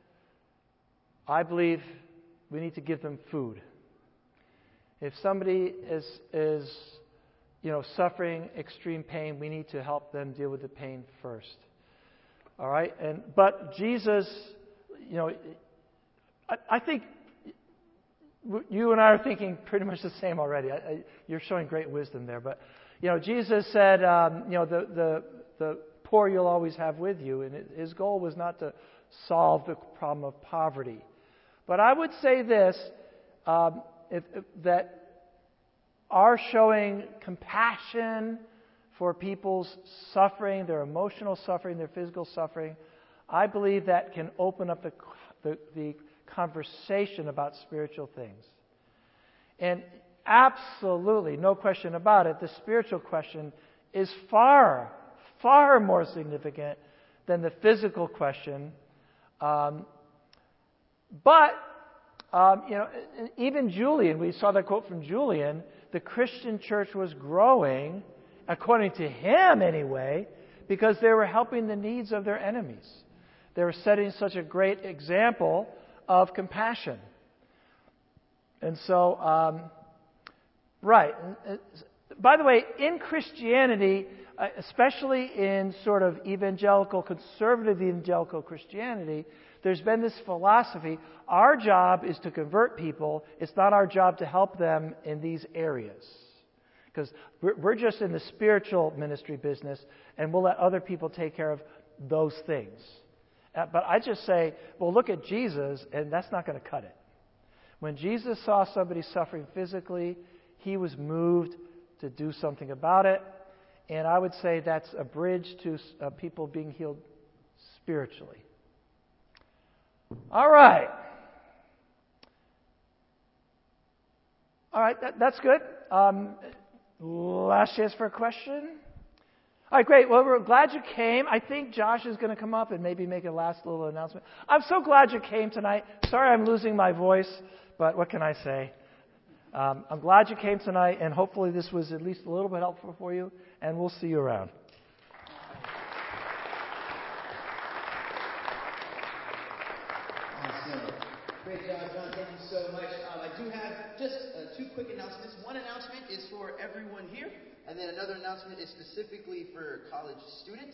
S2: I believe we need to give them food. If somebody is is you know suffering extreme pain, we need to help them deal with the pain first. All right, and but Jesus, you know, I, I think you and I are thinking pretty much the same already. I, I, you're showing great wisdom there, but you know, Jesus said, um, you know, the the the poor you'll always have with you, and his goal was not to solve the problem of poverty. But I would say this, um, if, if, that our showing compassion for people's suffering, their emotional suffering, their physical suffering, I believe that can open up the, the, the conversation about spiritual things. And absolutely, no question about it, the spiritual question is far, far more significant than the physical question. Um, But, um, you know, even Julian, we saw that quote from Julian, the Christian church was growing, according to him anyway, because they were helping the needs of their enemies. They were setting such a great example of compassion. And so, um, right. By the way, in Christianity, especially in sort of evangelical, conservative evangelical Christianity, there's been this philosophy, our job is to convert people. It's not our job to help them in these areas. Because we're, we're just in the spiritual ministry business, and we'll let other people take care of those things. Uh, but I just say, well, look at Jesus, and that's not going to cut it. When Jesus saw somebody suffering physically, he was moved to do something about it. And I would say that's a bridge to uh, people being healed spiritually. All right. All right, that, that's good. Um, last chance for a question. All right, great. Well, we're glad you came. I think Josh is going to come up and maybe make a last little announcement. I'm so glad you came tonight. Sorry I'm losing my voice, but what can I say? Um, I'm glad you came tonight, and hopefully this was at least a little bit helpful for you, and we'll see you around.
S5: so much. Um, I do have just uh, two quick announcements. One announcement is for everyone here, and then another announcement is specifically for college students.